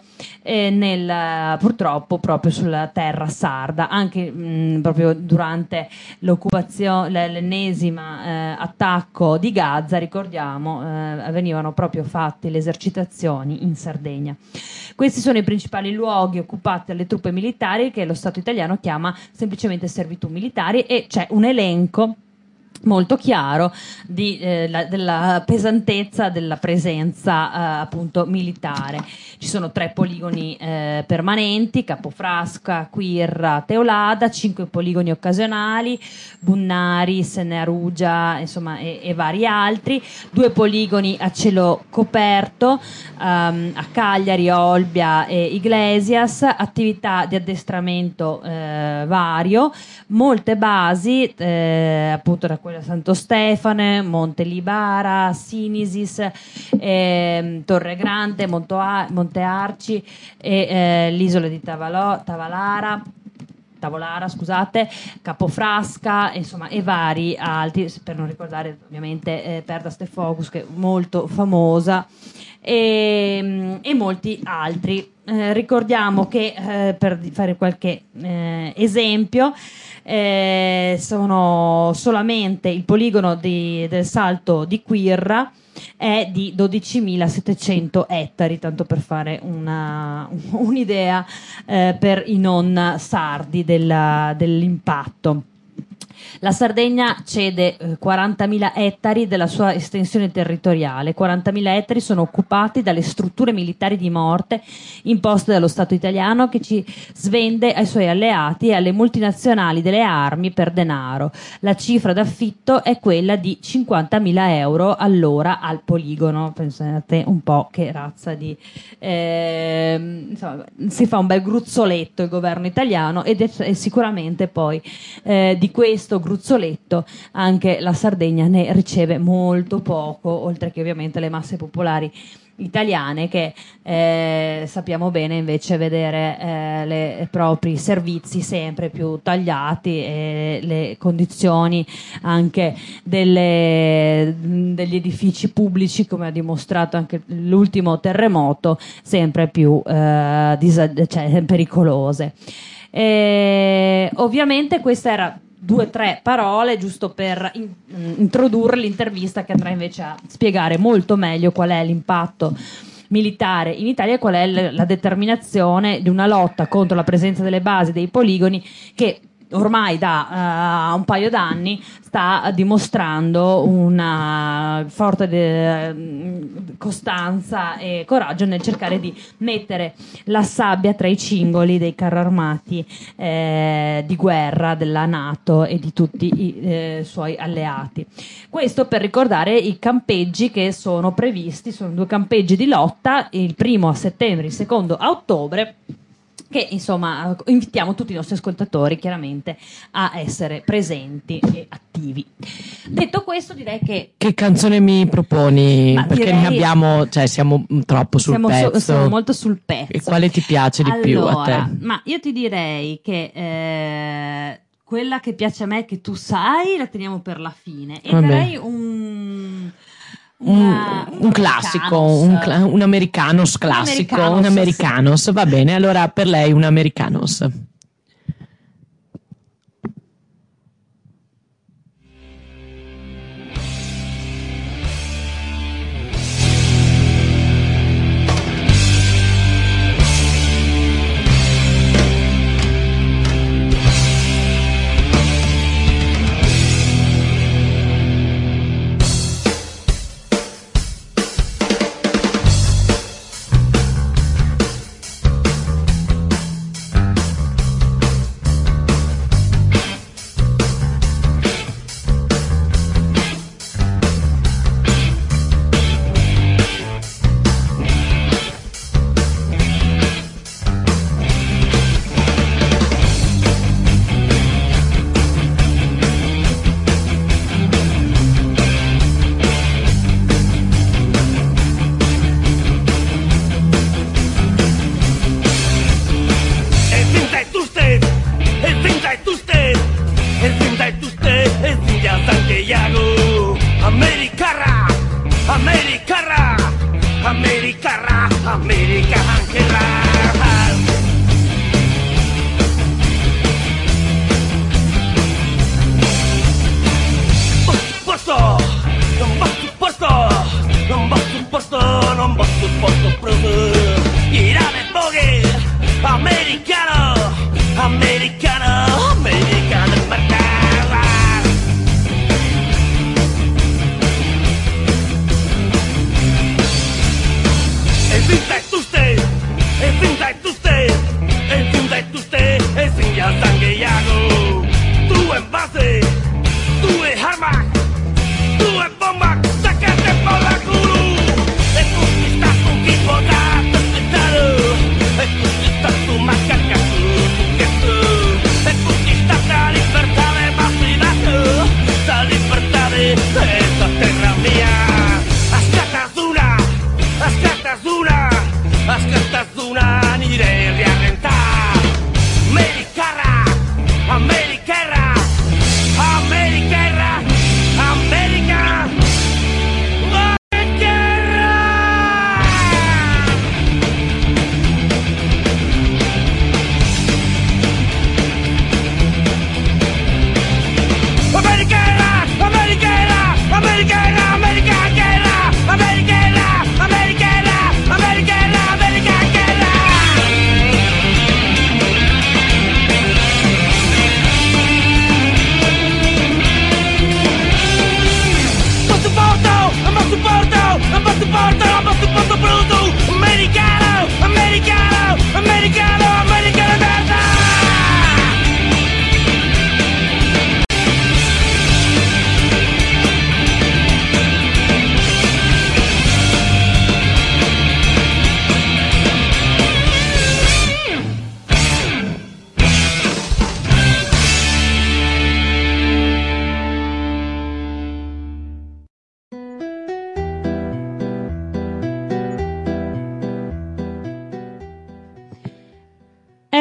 purtroppo proprio sulla terra sarda, anche proprio durante l'occupazione, l'ennesima attacco di Gaza, ricordiamo, venivano proprio fatte le esercitazioni in Sardegna. Questi sono i principali luoghi occupati dalle truppe militari, che lo Stato italiano chiama semplicemente servitù militari, e c'è un elenco molto chiaro della pesantezza della presenza appunto militare. Ci sono 3 poligoni permanenti: Capofrasca, Quirra, Teolada, 5 poligoni occasionali, Bunnari, Senarugia, insomma, e vari altri, 2 poligoni a cielo coperto a Cagliari, Olbia e Iglesias, attività di addestramento vario, molte basi appunto da quella Santo Stefano, Monte Libara, Sinisis, Torre Grande, Monte Arci e l'isola di Tavolara, scusate, Capofrasca, insomma, e vari altri, per non ricordare ovviamente Perda Stefocus, che è molto famosa, e molti altri. Ricordiamo che per fare qualche esempio, sono solamente il poligono del Salto di Quirra è di 12.700 ettari, tanto per fare un'idea per i non sardi dell'impatto. La Sardegna cede 40.000 ettari della sua estensione territoriale. 40.000 ettari sono occupati dalle strutture militari di morte imposte dallo Stato italiano, che ci svende ai suoi alleati e alle multinazionali delle armi per denaro. La cifra d'affitto è quella di 50.000 euro all'ora al poligono. Pensate un po' che razza di... insomma, si fa un bel gruzzoletto il governo italiano, ed è sicuramente poi di questo gruzzoletto anche la Sardegna ne riceve molto poco, oltre che ovviamente le masse popolari italiane, che sappiamo bene invece vedere i propri servizi sempre più tagliati, e le condizioni anche degli edifici pubblici, come ha dimostrato anche l'ultimo terremoto, sempre più pericolose. Ovviamente questa era 2 o 3 parole giusto per introdurre l'intervista, che andrà invece a spiegare molto meglio qual è l'impatto militare in Italia e qual è la determinazione di una lotta contro la presenza delle basi, dei poligoni, che ormai da un paio d'anni sta dimostrando una forte costanza e coraggio nel cercare di mettere la sabbia tra i cingoli dei carri armati di guerra della NATO e di tutti i suoi alleati. Questo per ricordare i campeggi che sono previsti. Sono 2 campeggi di lotta, il primo a settembre, il secondo a ottobre, che insomma invitiamo tutti i nostri ascoltatori chiaramente a essere presenti e attivi. Detto questo, direi che canzone mi proponi? Perché ne abbiamo, cioè siamo troppo sul pezzo. Siamo molto sul pezzo. E quale ti piace di più a te? Ma io ti direi che quella che piace a me, che tu sai, la teniamo per la fine, e darei un classico, un americanos classico, un americanos, va bene, allora per lei un americanos.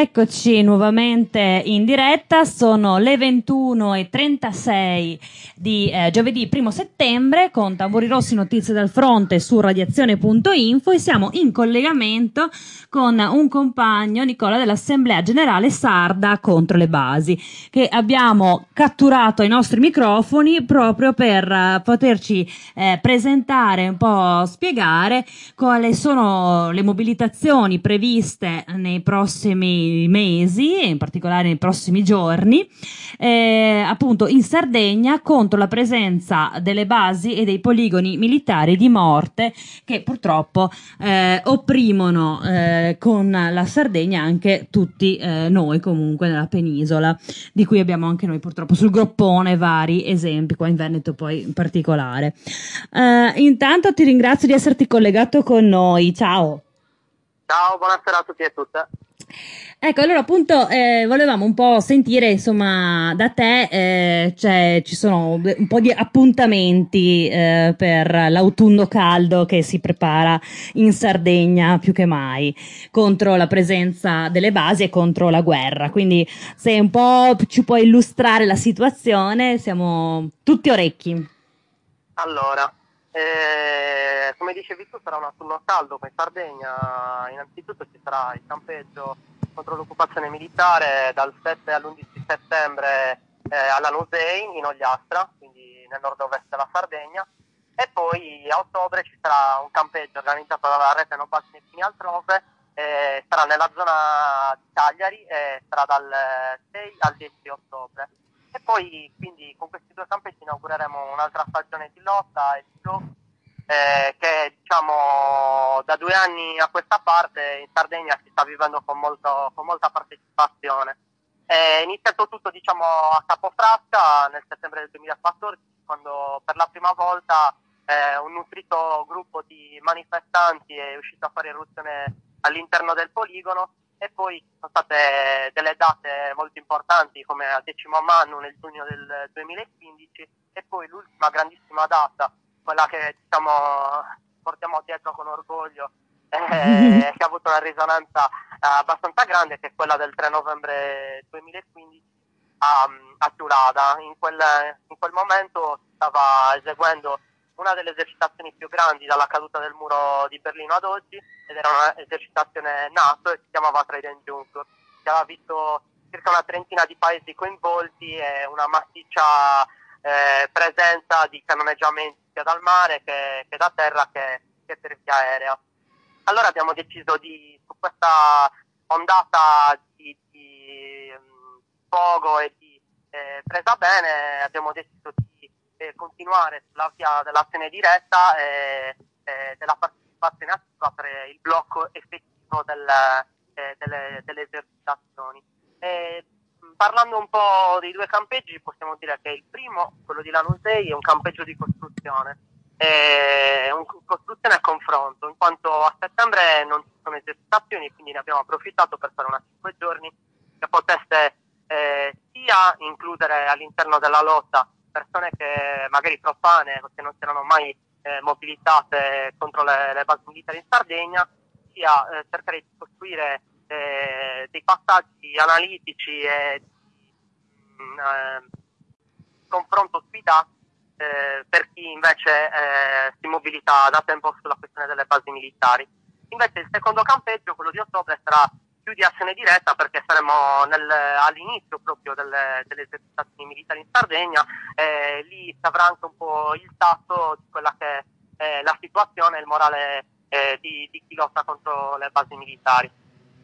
Eccoci nuovamente in diretta, sono le 21:36 di giovedì 1 settembre con Tamburi Rossi, notizie dal fronte su radiazione.info e siamo in collegamento con un compagno, Nicola, dell'Assemblea Generale Sarda contro le basi, che abbiamo catturato ai nostri microfoni proprio per poterci presentare, un po' spiegare quali sono le mobilitazioni previste nei prossimi mesi e in particolare nei prossimi giorni, appunto in Sardegna, contro la presenza delle basi e dei poligoni militari di morte che purtroppo opprimono con la Sardegna anche tutti noi comunque nella penisola, di cui abbiamo anche noi purtroppo sul groppone vari esempi, qua in Veneto poi in particolare. Intanto ti ringrazio di esserti collegato con noi, ciao. Ciao, buonasera a tutti e a tutte. Ecco, allora appunto volevamo un po' sentire insomma da te, ci sono un po' di appuntamenti per l'autunno caldo che si prepara in Sardegna più che mai, contro la presenza delle basi e contro la guerra, quindi se un po' ci puoi illustrare la situazione, siamo tutti orecchi. Allora, come dicevi tu, sarà un autunno caldo qua in Sardegna. Innanzitutto ci sarà il campeggio contro l'occupazione militare dal 7 all'11 settembre alla Nusei in Ogliastra, quindi nel nord-ovest della Sardegna, e poi a ottobre ci sarà un campeggio organizzato dalla rete No Basi Né Fini Altrove, sarà nella zona di Cagliari e sarà dal 6 al 10 ottobre. E poi quindi con questi due campeggi inaugureremo un'altra stagione di lotta e di gioco che diciamo da 2 anni a questa parte in Sardegna si sta vivendo con molta partecipazione. È iniziato tutto diciamo a Capofrasca nel settembre del 2014, quando per la prima volta un nutrito gruppo di manifestanti è uscito a fare irruzione all'interno del poligono, e poi sono state delle date molto importanti come al 10° Mannu nel giugno del 2015, e poi l'ultima grandissima data, quella che diciamo portiamo dietro con orgoglio che ha avuto una risonanza abbastanza grande, che è quella del 3 novembre 2015 a Ciulada. In quel momento si stava eseguendo una delle esercitazioni più grandi dalla caduta del muro di Berlino ad oggi, ed era un'esercitazione NATO e si chiamava Trident Juncture, che aveva visto circa una trentina di paesi coinvolti e una massiccia presenza di cannoneggiamenti sia dal mare che da terra che per via aerea. Allora abbiamo deciso su questa ondata di sfogo e di presa bene, abbiamo deciso di continuare sulla via dell'azione diretta e della partecipazione attiva per il blocco effettivo delle esercitazioni. Parlando un po' dei due campeggi, possiamo dire che il primo, quello di Lanusei, è un campeggio di costruzione, costruzione e confronto, in quanto a settembre non ci sono esercitazioni, quindi ne abbiamo approfittato per fare una 5 giorni che potesse sia includere all'interno della lotta persone che magari profane o che non si erano mai mobilitate contro le basi militari in Sardegna, sia cercare di costruire dei passaggi analitici e confronto sfidato per chi invece si mobilita da tempo sulla questione delle basi militari. Invece il secondo campeggio, quello di ottobre, sarà più di azione diretta, perché saremo all'inizio proprio delle esercitazioni militari in Sardegna, lì si avrà anche un po' il tatto di quella che è la situazione e il morale di chi lotta contro le basi militari.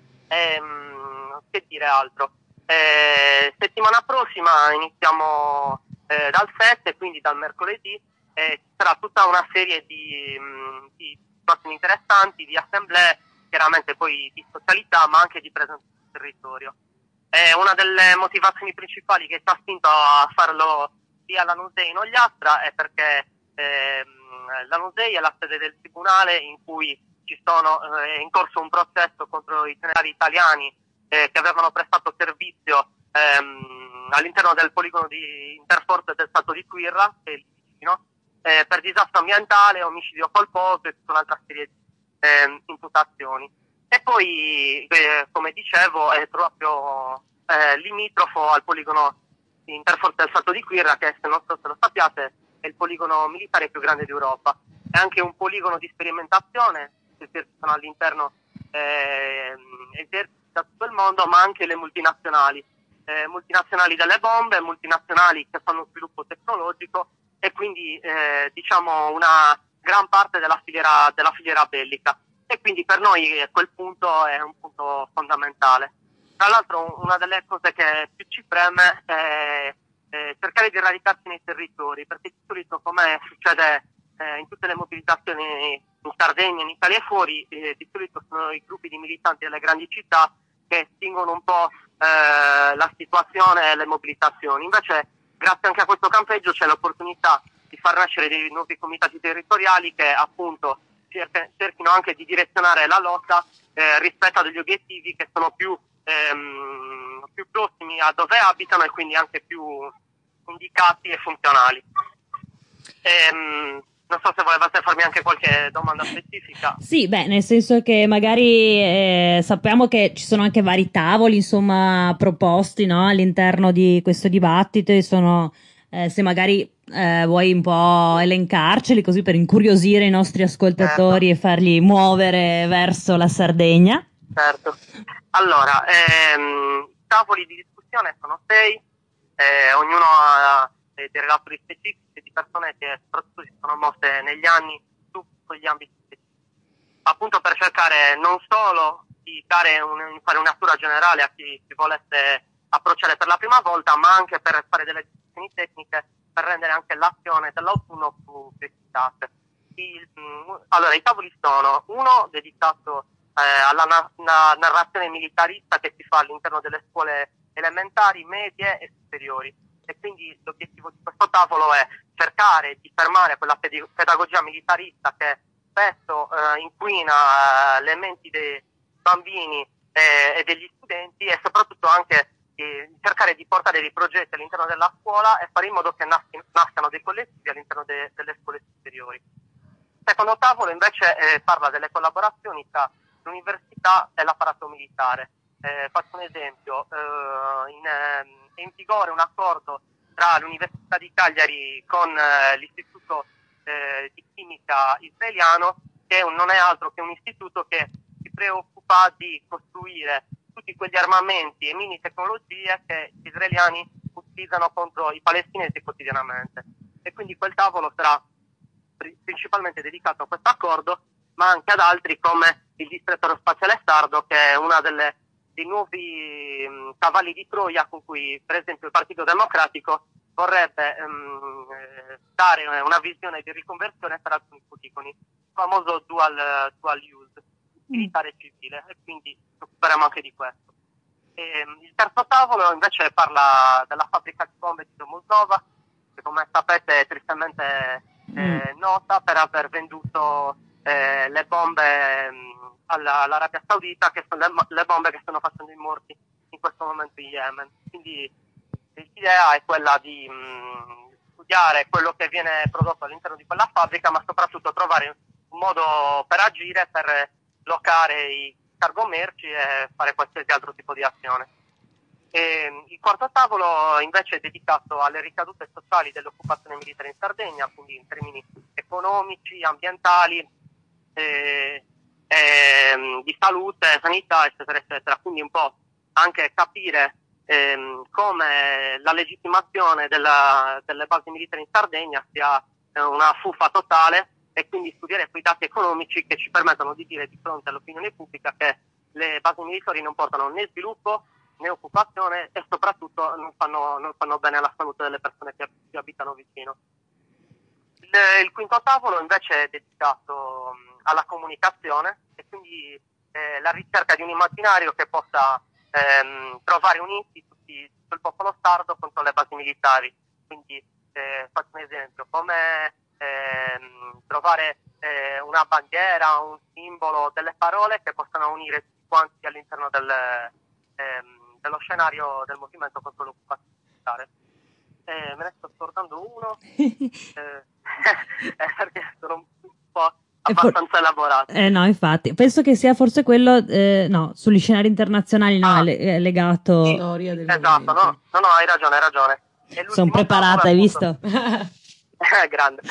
Che dire altro? Settimana prossima iniziamo dal 7, quindi dal mercoledì, ci sarà tutta una serie di situazioni interessanti, di assemblee, chiaramente poi di socialità, ma anche di presenza sul territorio. Una delle motivazioni principali che ci ha spinto a farlo sia alla Nusei in Ogliastra è perché la Nusei è la sede del tribunale in cui è in corso un processo contro i generali italiani che avevano prestato servizio all'interno del poligono di Interforze del Stato di Quirra, che è lì vicino, per disastro ambientale, omicidio colposo e tutta un'altra serie di imputazioni. E poi, come dicevo, è proprio limitrofo al poligono interforze del Salto di Quirra, che se non so se lo sappiate è il poligono militare più grande d'Europa. È anche un poligono di sperimentazione, si esercitano all'interno eserciti da tutto il mondo, ma anche le multinazionali delle bombe, multinazionali che fanno sviluppo tecnologico e quindi diciamo una gran parte della filiera bellica. E quindi per noi quel punto è un punto fondamentale. Tra l'altro una delle cose che più ci preme è cercare di radicarsi nei territori, perché di solito, come succede in tutte le mobilitazioni in Sardegna, in Italia e fuori, di solito sono i gruppi di militanti delle grandi città che spingono un po' la situazione e le mobilitazioni. Invece, grazie anche a questo campeggio, c'è l'opportunità di far nascere dei nuovi comitati territoriali che appunto cerchino anche di direzionare la lotta rispetto a degli obiettivi che sono più prossimi a dove abitano e quindi anche più indicati e funzionali. Non so se volevate farmi anche qualche domanda specifica. Sì, beh, nel senso che magari sappiamo che ci sono anche vari tavoli, insomma, proposti, no, all'interno di questo dibattito, e sono, se magari vuoi un po' elencarceli così per incuriosire i nostri ascoltatori e farli muovere verso la Sardegna. Certo. Allora, i tavoli di discussione sono 6, ognuno ha dei relatori specifici di persone che soprattutto si sono mosse negli anni su quegli ambiti specifici, appunto per cercare non solo di fare una cura generale a chi si volesse approcciare per la prima volta, ma anche per fare delle discussioni tecniche per rendere anche l'azione dell'autunno più efficace. Allora, i tavoli sono uno dedicato alla narrazione militarista che si fa all'interno delle scuole elementari, medie e superiori, e quindi l'obiettivo di questo tavolo è cercare di fermare quella pedagogia militarista che spesso inquina le menti dei bambini e degli studenti, e soprattutto anche cercare di portare dei progetti all'interno della scuola e fare in modo che nascano dei collettivi all'interno delle scuole superiori. Il secondo tavolo invece parla delle collaborazioni tra l'università e l'apparato militare. Faccio un esempio, è in vigore un accordo tra l'Università di Cagliari con l'Istituto di Chimica israeliano, che non è altro che un istituto che si preoccupa di costruire tutti quegli armamenti e mini tecnologie che gli israeliani utilizzano contro i palestinesi quotidianamente. E quindi quel tavolo sarà principalmente dedicato a questo accordo, ma anche ad altri come il distretto aerospaziale sardo, che è una dei nuovi cavalli di Troia con cui per esempio il Partito Democratico vorrebbe dare una visione di riconversione per alcuni poligoni, il famoso dual use, militare e civile, e quindi ci occuperemo anche di questo. Il terzo tavolo invece parla della fabbrica di bombe di Moldova, che come sapete è tristemente nota per aver venduto le bombe all'Arabia Saudita, che sono le bombe che stanno facendo i morti in questo momento in Yemen. Quindi l'idea è quella di studiare quello che viene prodotto all'interno di quella fabbrica, ma soprattutto trovare un modo per agire, per bloccare i cargo merci e fare qualsiasi altro tipo di azione. Il quarto tavolo invece è dedicato alle ricadute sociali dell'occupazione militare in Sardegna, quindi in termini economici, ambientali, di salute, sanità, eccetera, eccetera. Quindi un po' anche capire come la legittimazione delle basi militari in Sardegna sia una fuffa totale, e quindi studiare quei dati economici che ci permettono di dire di fronte all'opinione pubblica che le basi militari non portano né sviluppo né occupazione e soprattutto non fanno bene alla salute delle persone che abitano vicino. Il quinto tavolo invece è dedicato alla comunicazione, e quindi la ricerca di un immaginario che possa trovare uniti tutto il popolo sardo contro le basi militari. Quindi faccio un esempio, come trovare una bandiera, un simbolo, delle parole che possano unire tutti quanti all'interno dello scenario del movimento contro l'occupazione militare. Me ne sto scordando uno, perché sono un po' abbastanza elaborato. No, infatti, penso che sia forse quello, no, sugli scenari internazionali, no, è legato. Storia del Esatto, no, hai ragione. Sono preparata, hai visto? Grande.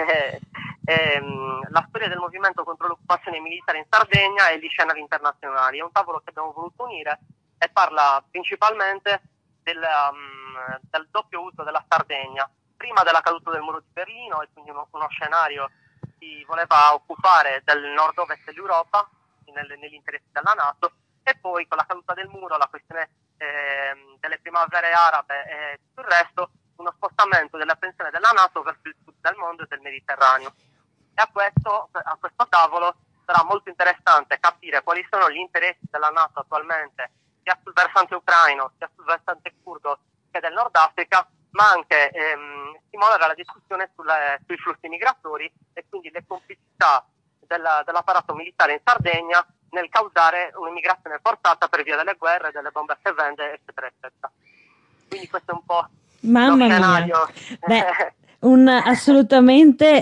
La storia del movimento contro l'occupazione militare in Sardegna e gli scenari internazionali. È un tavolo che abbiamo voluto unire e parla principalmente del doppio uso della Sardegna. Prima della caduta del muro di Berlino, e quindi uno scenario che si voleva occupare del nord-ovest dell'Europa, negli interessi della NATO, e poi con la caduta del muro, la questione delle primavere arabe e tutto il resto, uno spostamento dell'attenzione della NATO verso il sud del mondo e del Mediterraneo. E a questo tavolo sarà molto interessante capire quali sono gli interessi della NATO attualmente, sia sul versante ucraino, sia sul versante curdo che del Nord Africa, ma anche stimolare la discussione sui flussi migratori e quindi le complicità dell'apparato militare in Sardegna nel causare un'immigrazione forzata per via delle guerre, delle bombe a fevende, eccetera, eccetera. Quindi questo è un po' Mamma lo scenario. Beh, assolutamente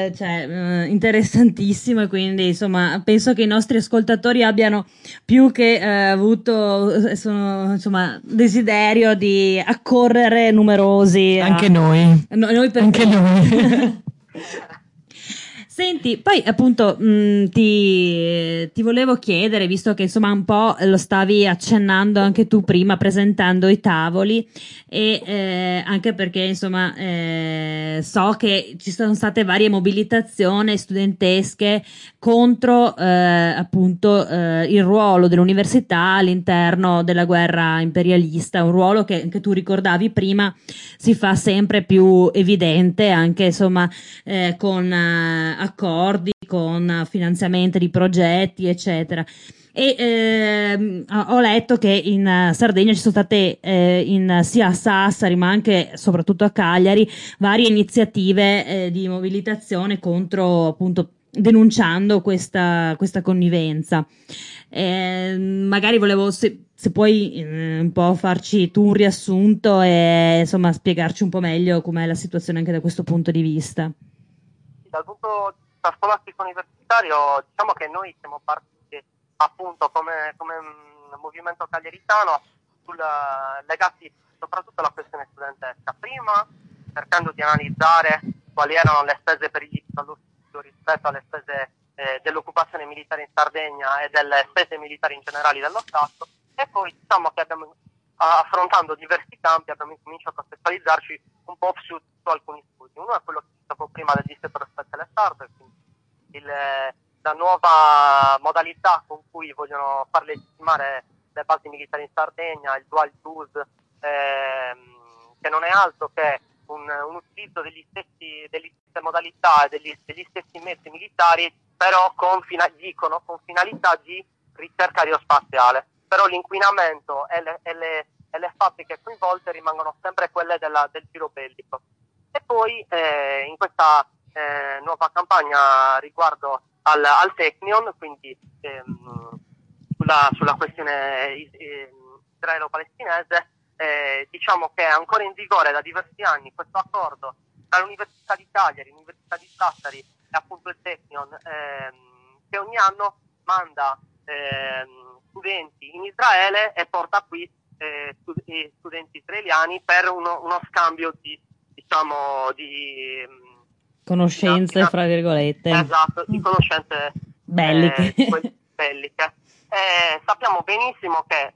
interessantissimo, e quindi insomma penso che i nostri ascoltatori abbiano più che avuto desiderio di accorrere numerosi. Anche noi. Noi per Anche noi. Senti, poi appunto ti volevo chiedere, visto che insomma un po' lo stavi accennando anche tu prima presentando i tavoli, e anche perché insomma so che ci sono state varie mobilitazioni studentesche contro appunto il ruolo dell'università all'interno della guerra imperialista, un ruolo che anche tu ricordavi prima si fa sempre più evidente anche insomma con accordi, con finanziamenti di progetti, eccetera. E ho letto che in Sardegna ci sono state sia a Sassari ma anche soprattutto a Cagliari varie iniziative di mobilitazione contro, appunto, denunciando questa connivenza. Magari volevo, se puoi un po' farci tu un riassunto e insomma spiegarci un po' meglio com'è la situazione anche da questo punto di vista. Dal punto di vista scolastico universitario, diciamo che noi siamo partiti appunto come movimento cagliaritano legati soprattutto alla questione studentesca. Prima cercando di analizzare quali erano le spese per gli allo studio rispetto alle spese dell'occupazione militare in Sardegna e delle spese militari in generale dello Stato, e poi diciamo che affrontando diversi campi abbiamo cominciato a specializzarci un po' su alcuni studi. Uno è quello che dicevo prima del distretto Spezia Sardo, quindi la nuova modalità con cui vogliono far legittimare le basi militari in Sardegna, il dual use, che non è altro che un utilizzo delle stesse modalità e degli stessi mezzi militari, però con finalità di ricerca aerospaziale. Però l'inquinamento e le fabbriche coinvolte rimangono sempre quelle del giro bellico. E poi in questa nuova campagna riguardo al Technion, quindi sulla questione israelo-palestinese, diciamo che è ancora in vigore da diversi anni questo accordo tra l'Università di Cagliari, l'Università di Sassari e appunto il Technion, che ogni anno manda studenti in Israele e porta qui studenti israeliani per uno scambio di conoscenze, fra virgolette. Esatto, di conoscenze belliche. Belliche. Sappiamo benissimo che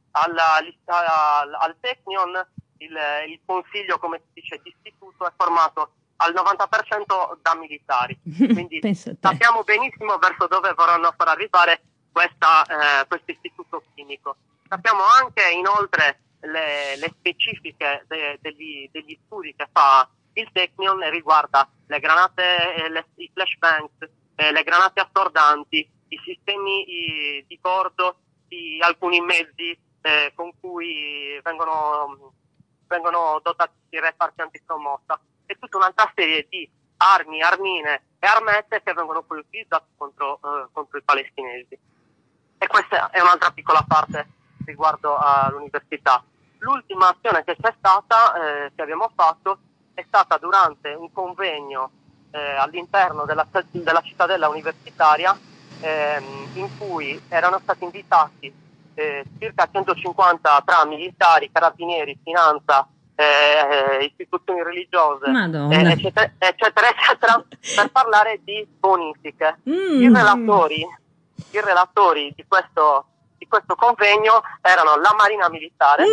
al Technion il consiglio, come si dice, di istituto è formato al 90% da militari, quindi sappiamo benissimo verso dove vorranno far arrivare questo istituto chimico. Sappiamo anche inoltre le specifiche degli studi che fa il Technion riguarda le granate, i flashbangs, le granate assordanti, i sistemi di bordo di alcuni mezzi con cui vengono dotati i reparti antisommossa, e tutta un'altra serie di armi, armine e armette che vengono poi utilizzate contro i palestinesi. E questa è un'altra piccola parte riguardo all'università. L'ultima azione che c'è stata, che abbiamo fatto, è stata durante un convegno all'interno della cittadella universitaria, in cui erano stati invitati circa 150 tra militari, carabinieri, finanza, istituzioni religiose, eccetera, eccetera, per parlare di bonifiche. I relatori di questo convegno erano la Marina Militare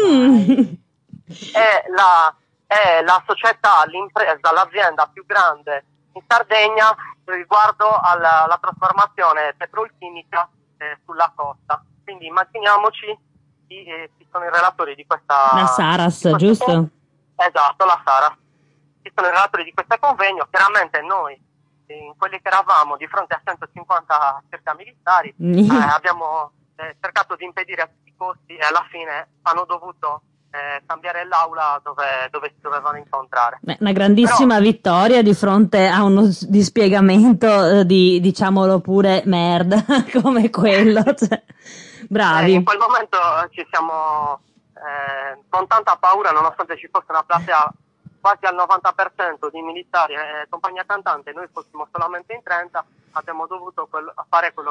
e la società, l'impresa, l'azienda più grande in Sardegna riguardo alla trasformazione petrolchimica sulla costa. Quindi immaginiamoci chi sono i relatori di questa... La Saras, giusto? Esatto, la Saras. Chi sono i relatori di questo convegno? Chiaramente noi, in quelli che eravamo di fronte a 150 circa militari, abbiamo cercato di impedire a tutti i costi e alla fine hanno dovuto cambiare l'aula dove si dovevano incontrare. Una grandissima vittoria di fronte a uno dispiegamento di, diciamolo pure, merda come quello. Cioè, bravi. In quel momento ci siamo con tanta paura, nonostante ci fosse una platea quasi al 90% di militari e compagnia cantante, noi fossimo solamente in 30, abbiamo dovuto fare quello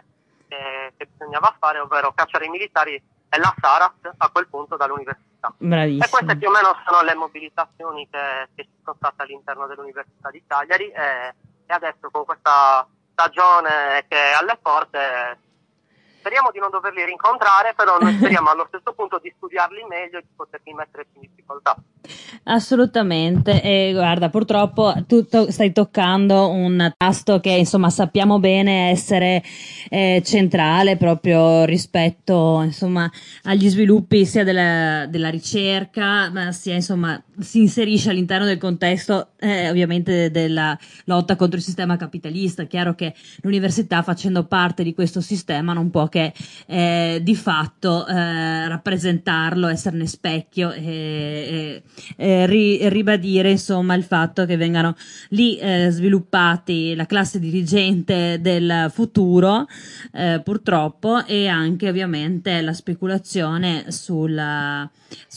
che bisognava fare, ovvero cacciare i militari e la Saras a quel punto dall'università. Bravissimo. E queste più o meno sono le mobilitazioni che ci sono state all'interno dell'Università di Cagliari e adesso con questa stagione che è alle porte speriamo di non doverli rincontrare, però noi speriamo allo stesso punto di studiarli meglio e di poterli mettere in difficoltà. Assolutamente, e guarda, purtroppo tu stai toccando un tasto che insomma sappiamo bene essere centrale proprio rispetto insomma agli sviluppi sia della ricerca, ma sia insomma si inserisce all'interno del contesto ovviamente della lotta contro il sistema capitalista. È chiaro che l'università, facendo parte di questo sistema, non può che di fatto rappresentarlo, esserne specchio e ribadire insomma il fatto che vengano lì sviluppati la classe dirigente del futuro, purtroppo, e anche ovviamente la speculazione sulle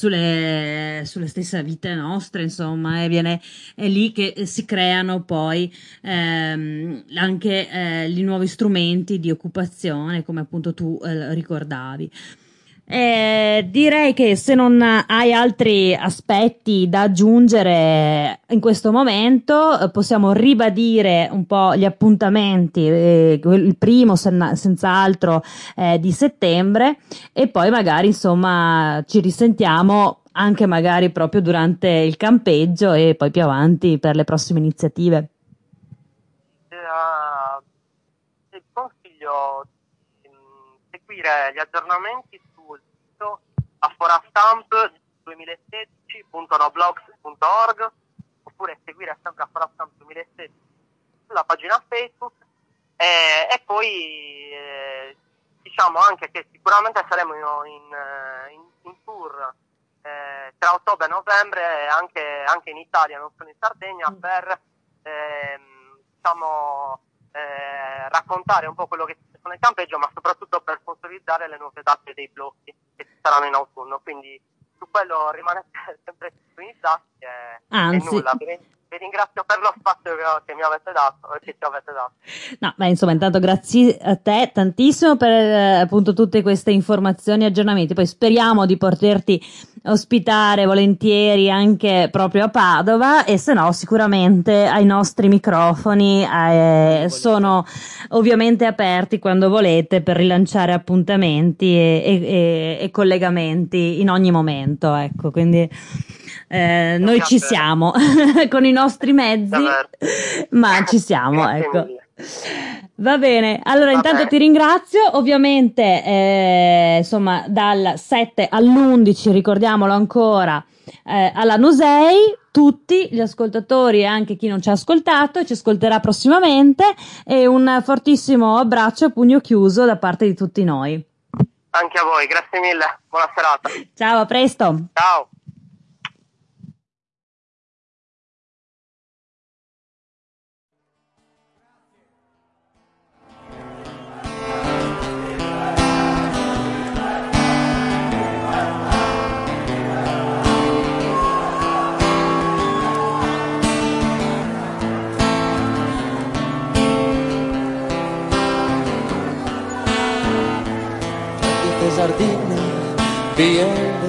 stesse vite nostre, insomma, è lì che si creano poi anche gli nuovi strumenti di occupazione, come appunto tu ricordavi. Direi che se non hai altri aspetti da aggiungere in questo momento, possiamo ribadire un po' gli appuntamenti, il primo senz'altro di settembre, e poi magari insomma ci risentiamo anche magari proprio durante il campeggio e poi più avanti per le prossime iniziative. Il consiglio di seguire gli aggiornamenti aforastamp2016.noblogs.org oppure seguire sempre Aforastamp 2016 sulla pagina Facebook e poi diciamo anche che sicuramente saremo in tour tra ottobre e novembre anche in Italia, non solo in Sardegna, per raccontare un po' quello che succede nel campeggio, ma soprattutto per sponsorizzare le nuove date dei blocchi che ci saranno in autunno, quindi su quello rimanete sempre sintonizzati e nulla. Vi ringrazio per lo spazio che mi avete dato e che ci avete dato. No, beh, insomma, intanto grazie a te tantissimo per appunto tutte queste informazioni e aggiornamenti. Poi speriamo di poterti ospitare volentieri anche proprio a Padova, e se no sicuramente ai nostri microfoni sono ovviamente aperti quando volete per rilanciare appuntamenti e collegamenti in ogni momento, ecco, quindi noi ci siamo con i nostri mezzi, ma ci siamo, ecco. Va bene, allora intanto ti ringrazio, ovviamente insomma dal 7 all'11, ricordiamolo ancora, alla Nusei, tutti gli ascoltatori e anche chi non ci ha ascoltato e ci ascolterà prossimamente, e un fortissimo abbraccio a pugno chiuso da parte di tutti noi. Anche a voi, grazie mille, buona serata. Ciao, a presto. Ciao. sardine, bielle,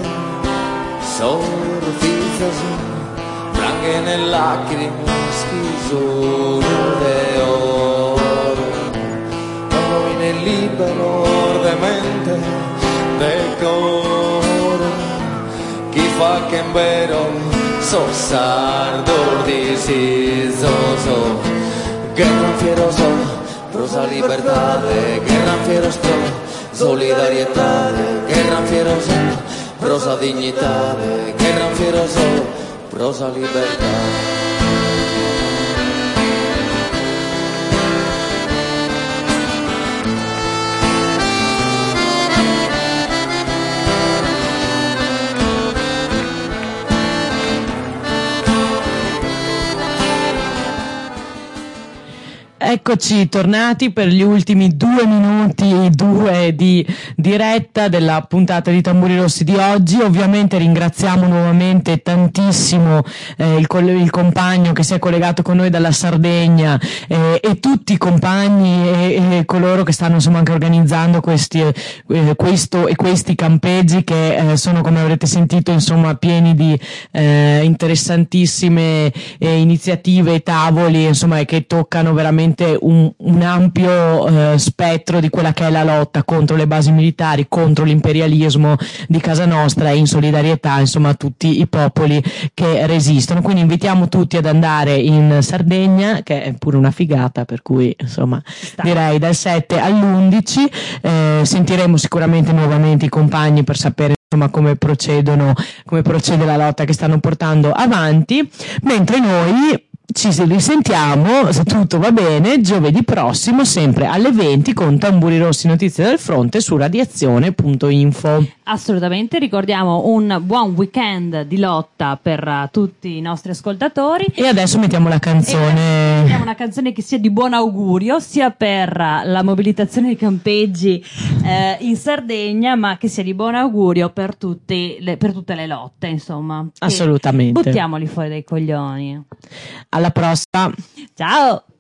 sorfizas, branche nel lacrime, schiso de oro, domine libero ordemente del cuore, chi fa che in vero so sardo di so, che gran fiero so, prosa libertà, che gran fiero sto, solidarietà, che gran fiero so, prosa dignità, che gran fiero so, prosa libertà. Eccoci tornati per gli ultimi 2 minuti di diretta della puntata di Tamburi Rossi di oggi. Ovviamente ringraziamo nuovamente tantissimo il compagno che si è collegato con noi dalla Sardegna e tutti i compagni e coloro che stanno insomma anche organizzando questi campeggi che sono, come avrete sentito, insomma pieni di interessantissime iniziative e tavoli, insomma, e che toccano veramente un ampio spettro di quella che è la lotta contro le basi militari, contro l'imperialismo di casa nostra e in solidarietà insomma a tutti i popoli che resistono. Quindi invitiamo tutti ad andare in Sardegna, che è pure una figata, per cui insomma direi dal 7 all'11 sentiremo sicuramente nuovamente i compagni per sapere insomma come procede la lotta che stanno portando avanti, mentre noi ci risentiamo, se tutto va bene, giovedì prossimo sempre alle 20 con Tamburi Rossi Notizie dal Fronte su radiazione.info. Assolutamente, ricordiamo un buon weekend di lotta per tutti i nostri ascoltatori. E adesso mettiamo la canzone. Mettiamo una canzone che sia di buon augurio sia per la mobilitazione dei campeggi in Sardegna, ma che sia di buon augurio per tutte le lotte, insomma. Assolutamente. Buttiamoli fuori dai coglioni. Alla prossima. Ciao.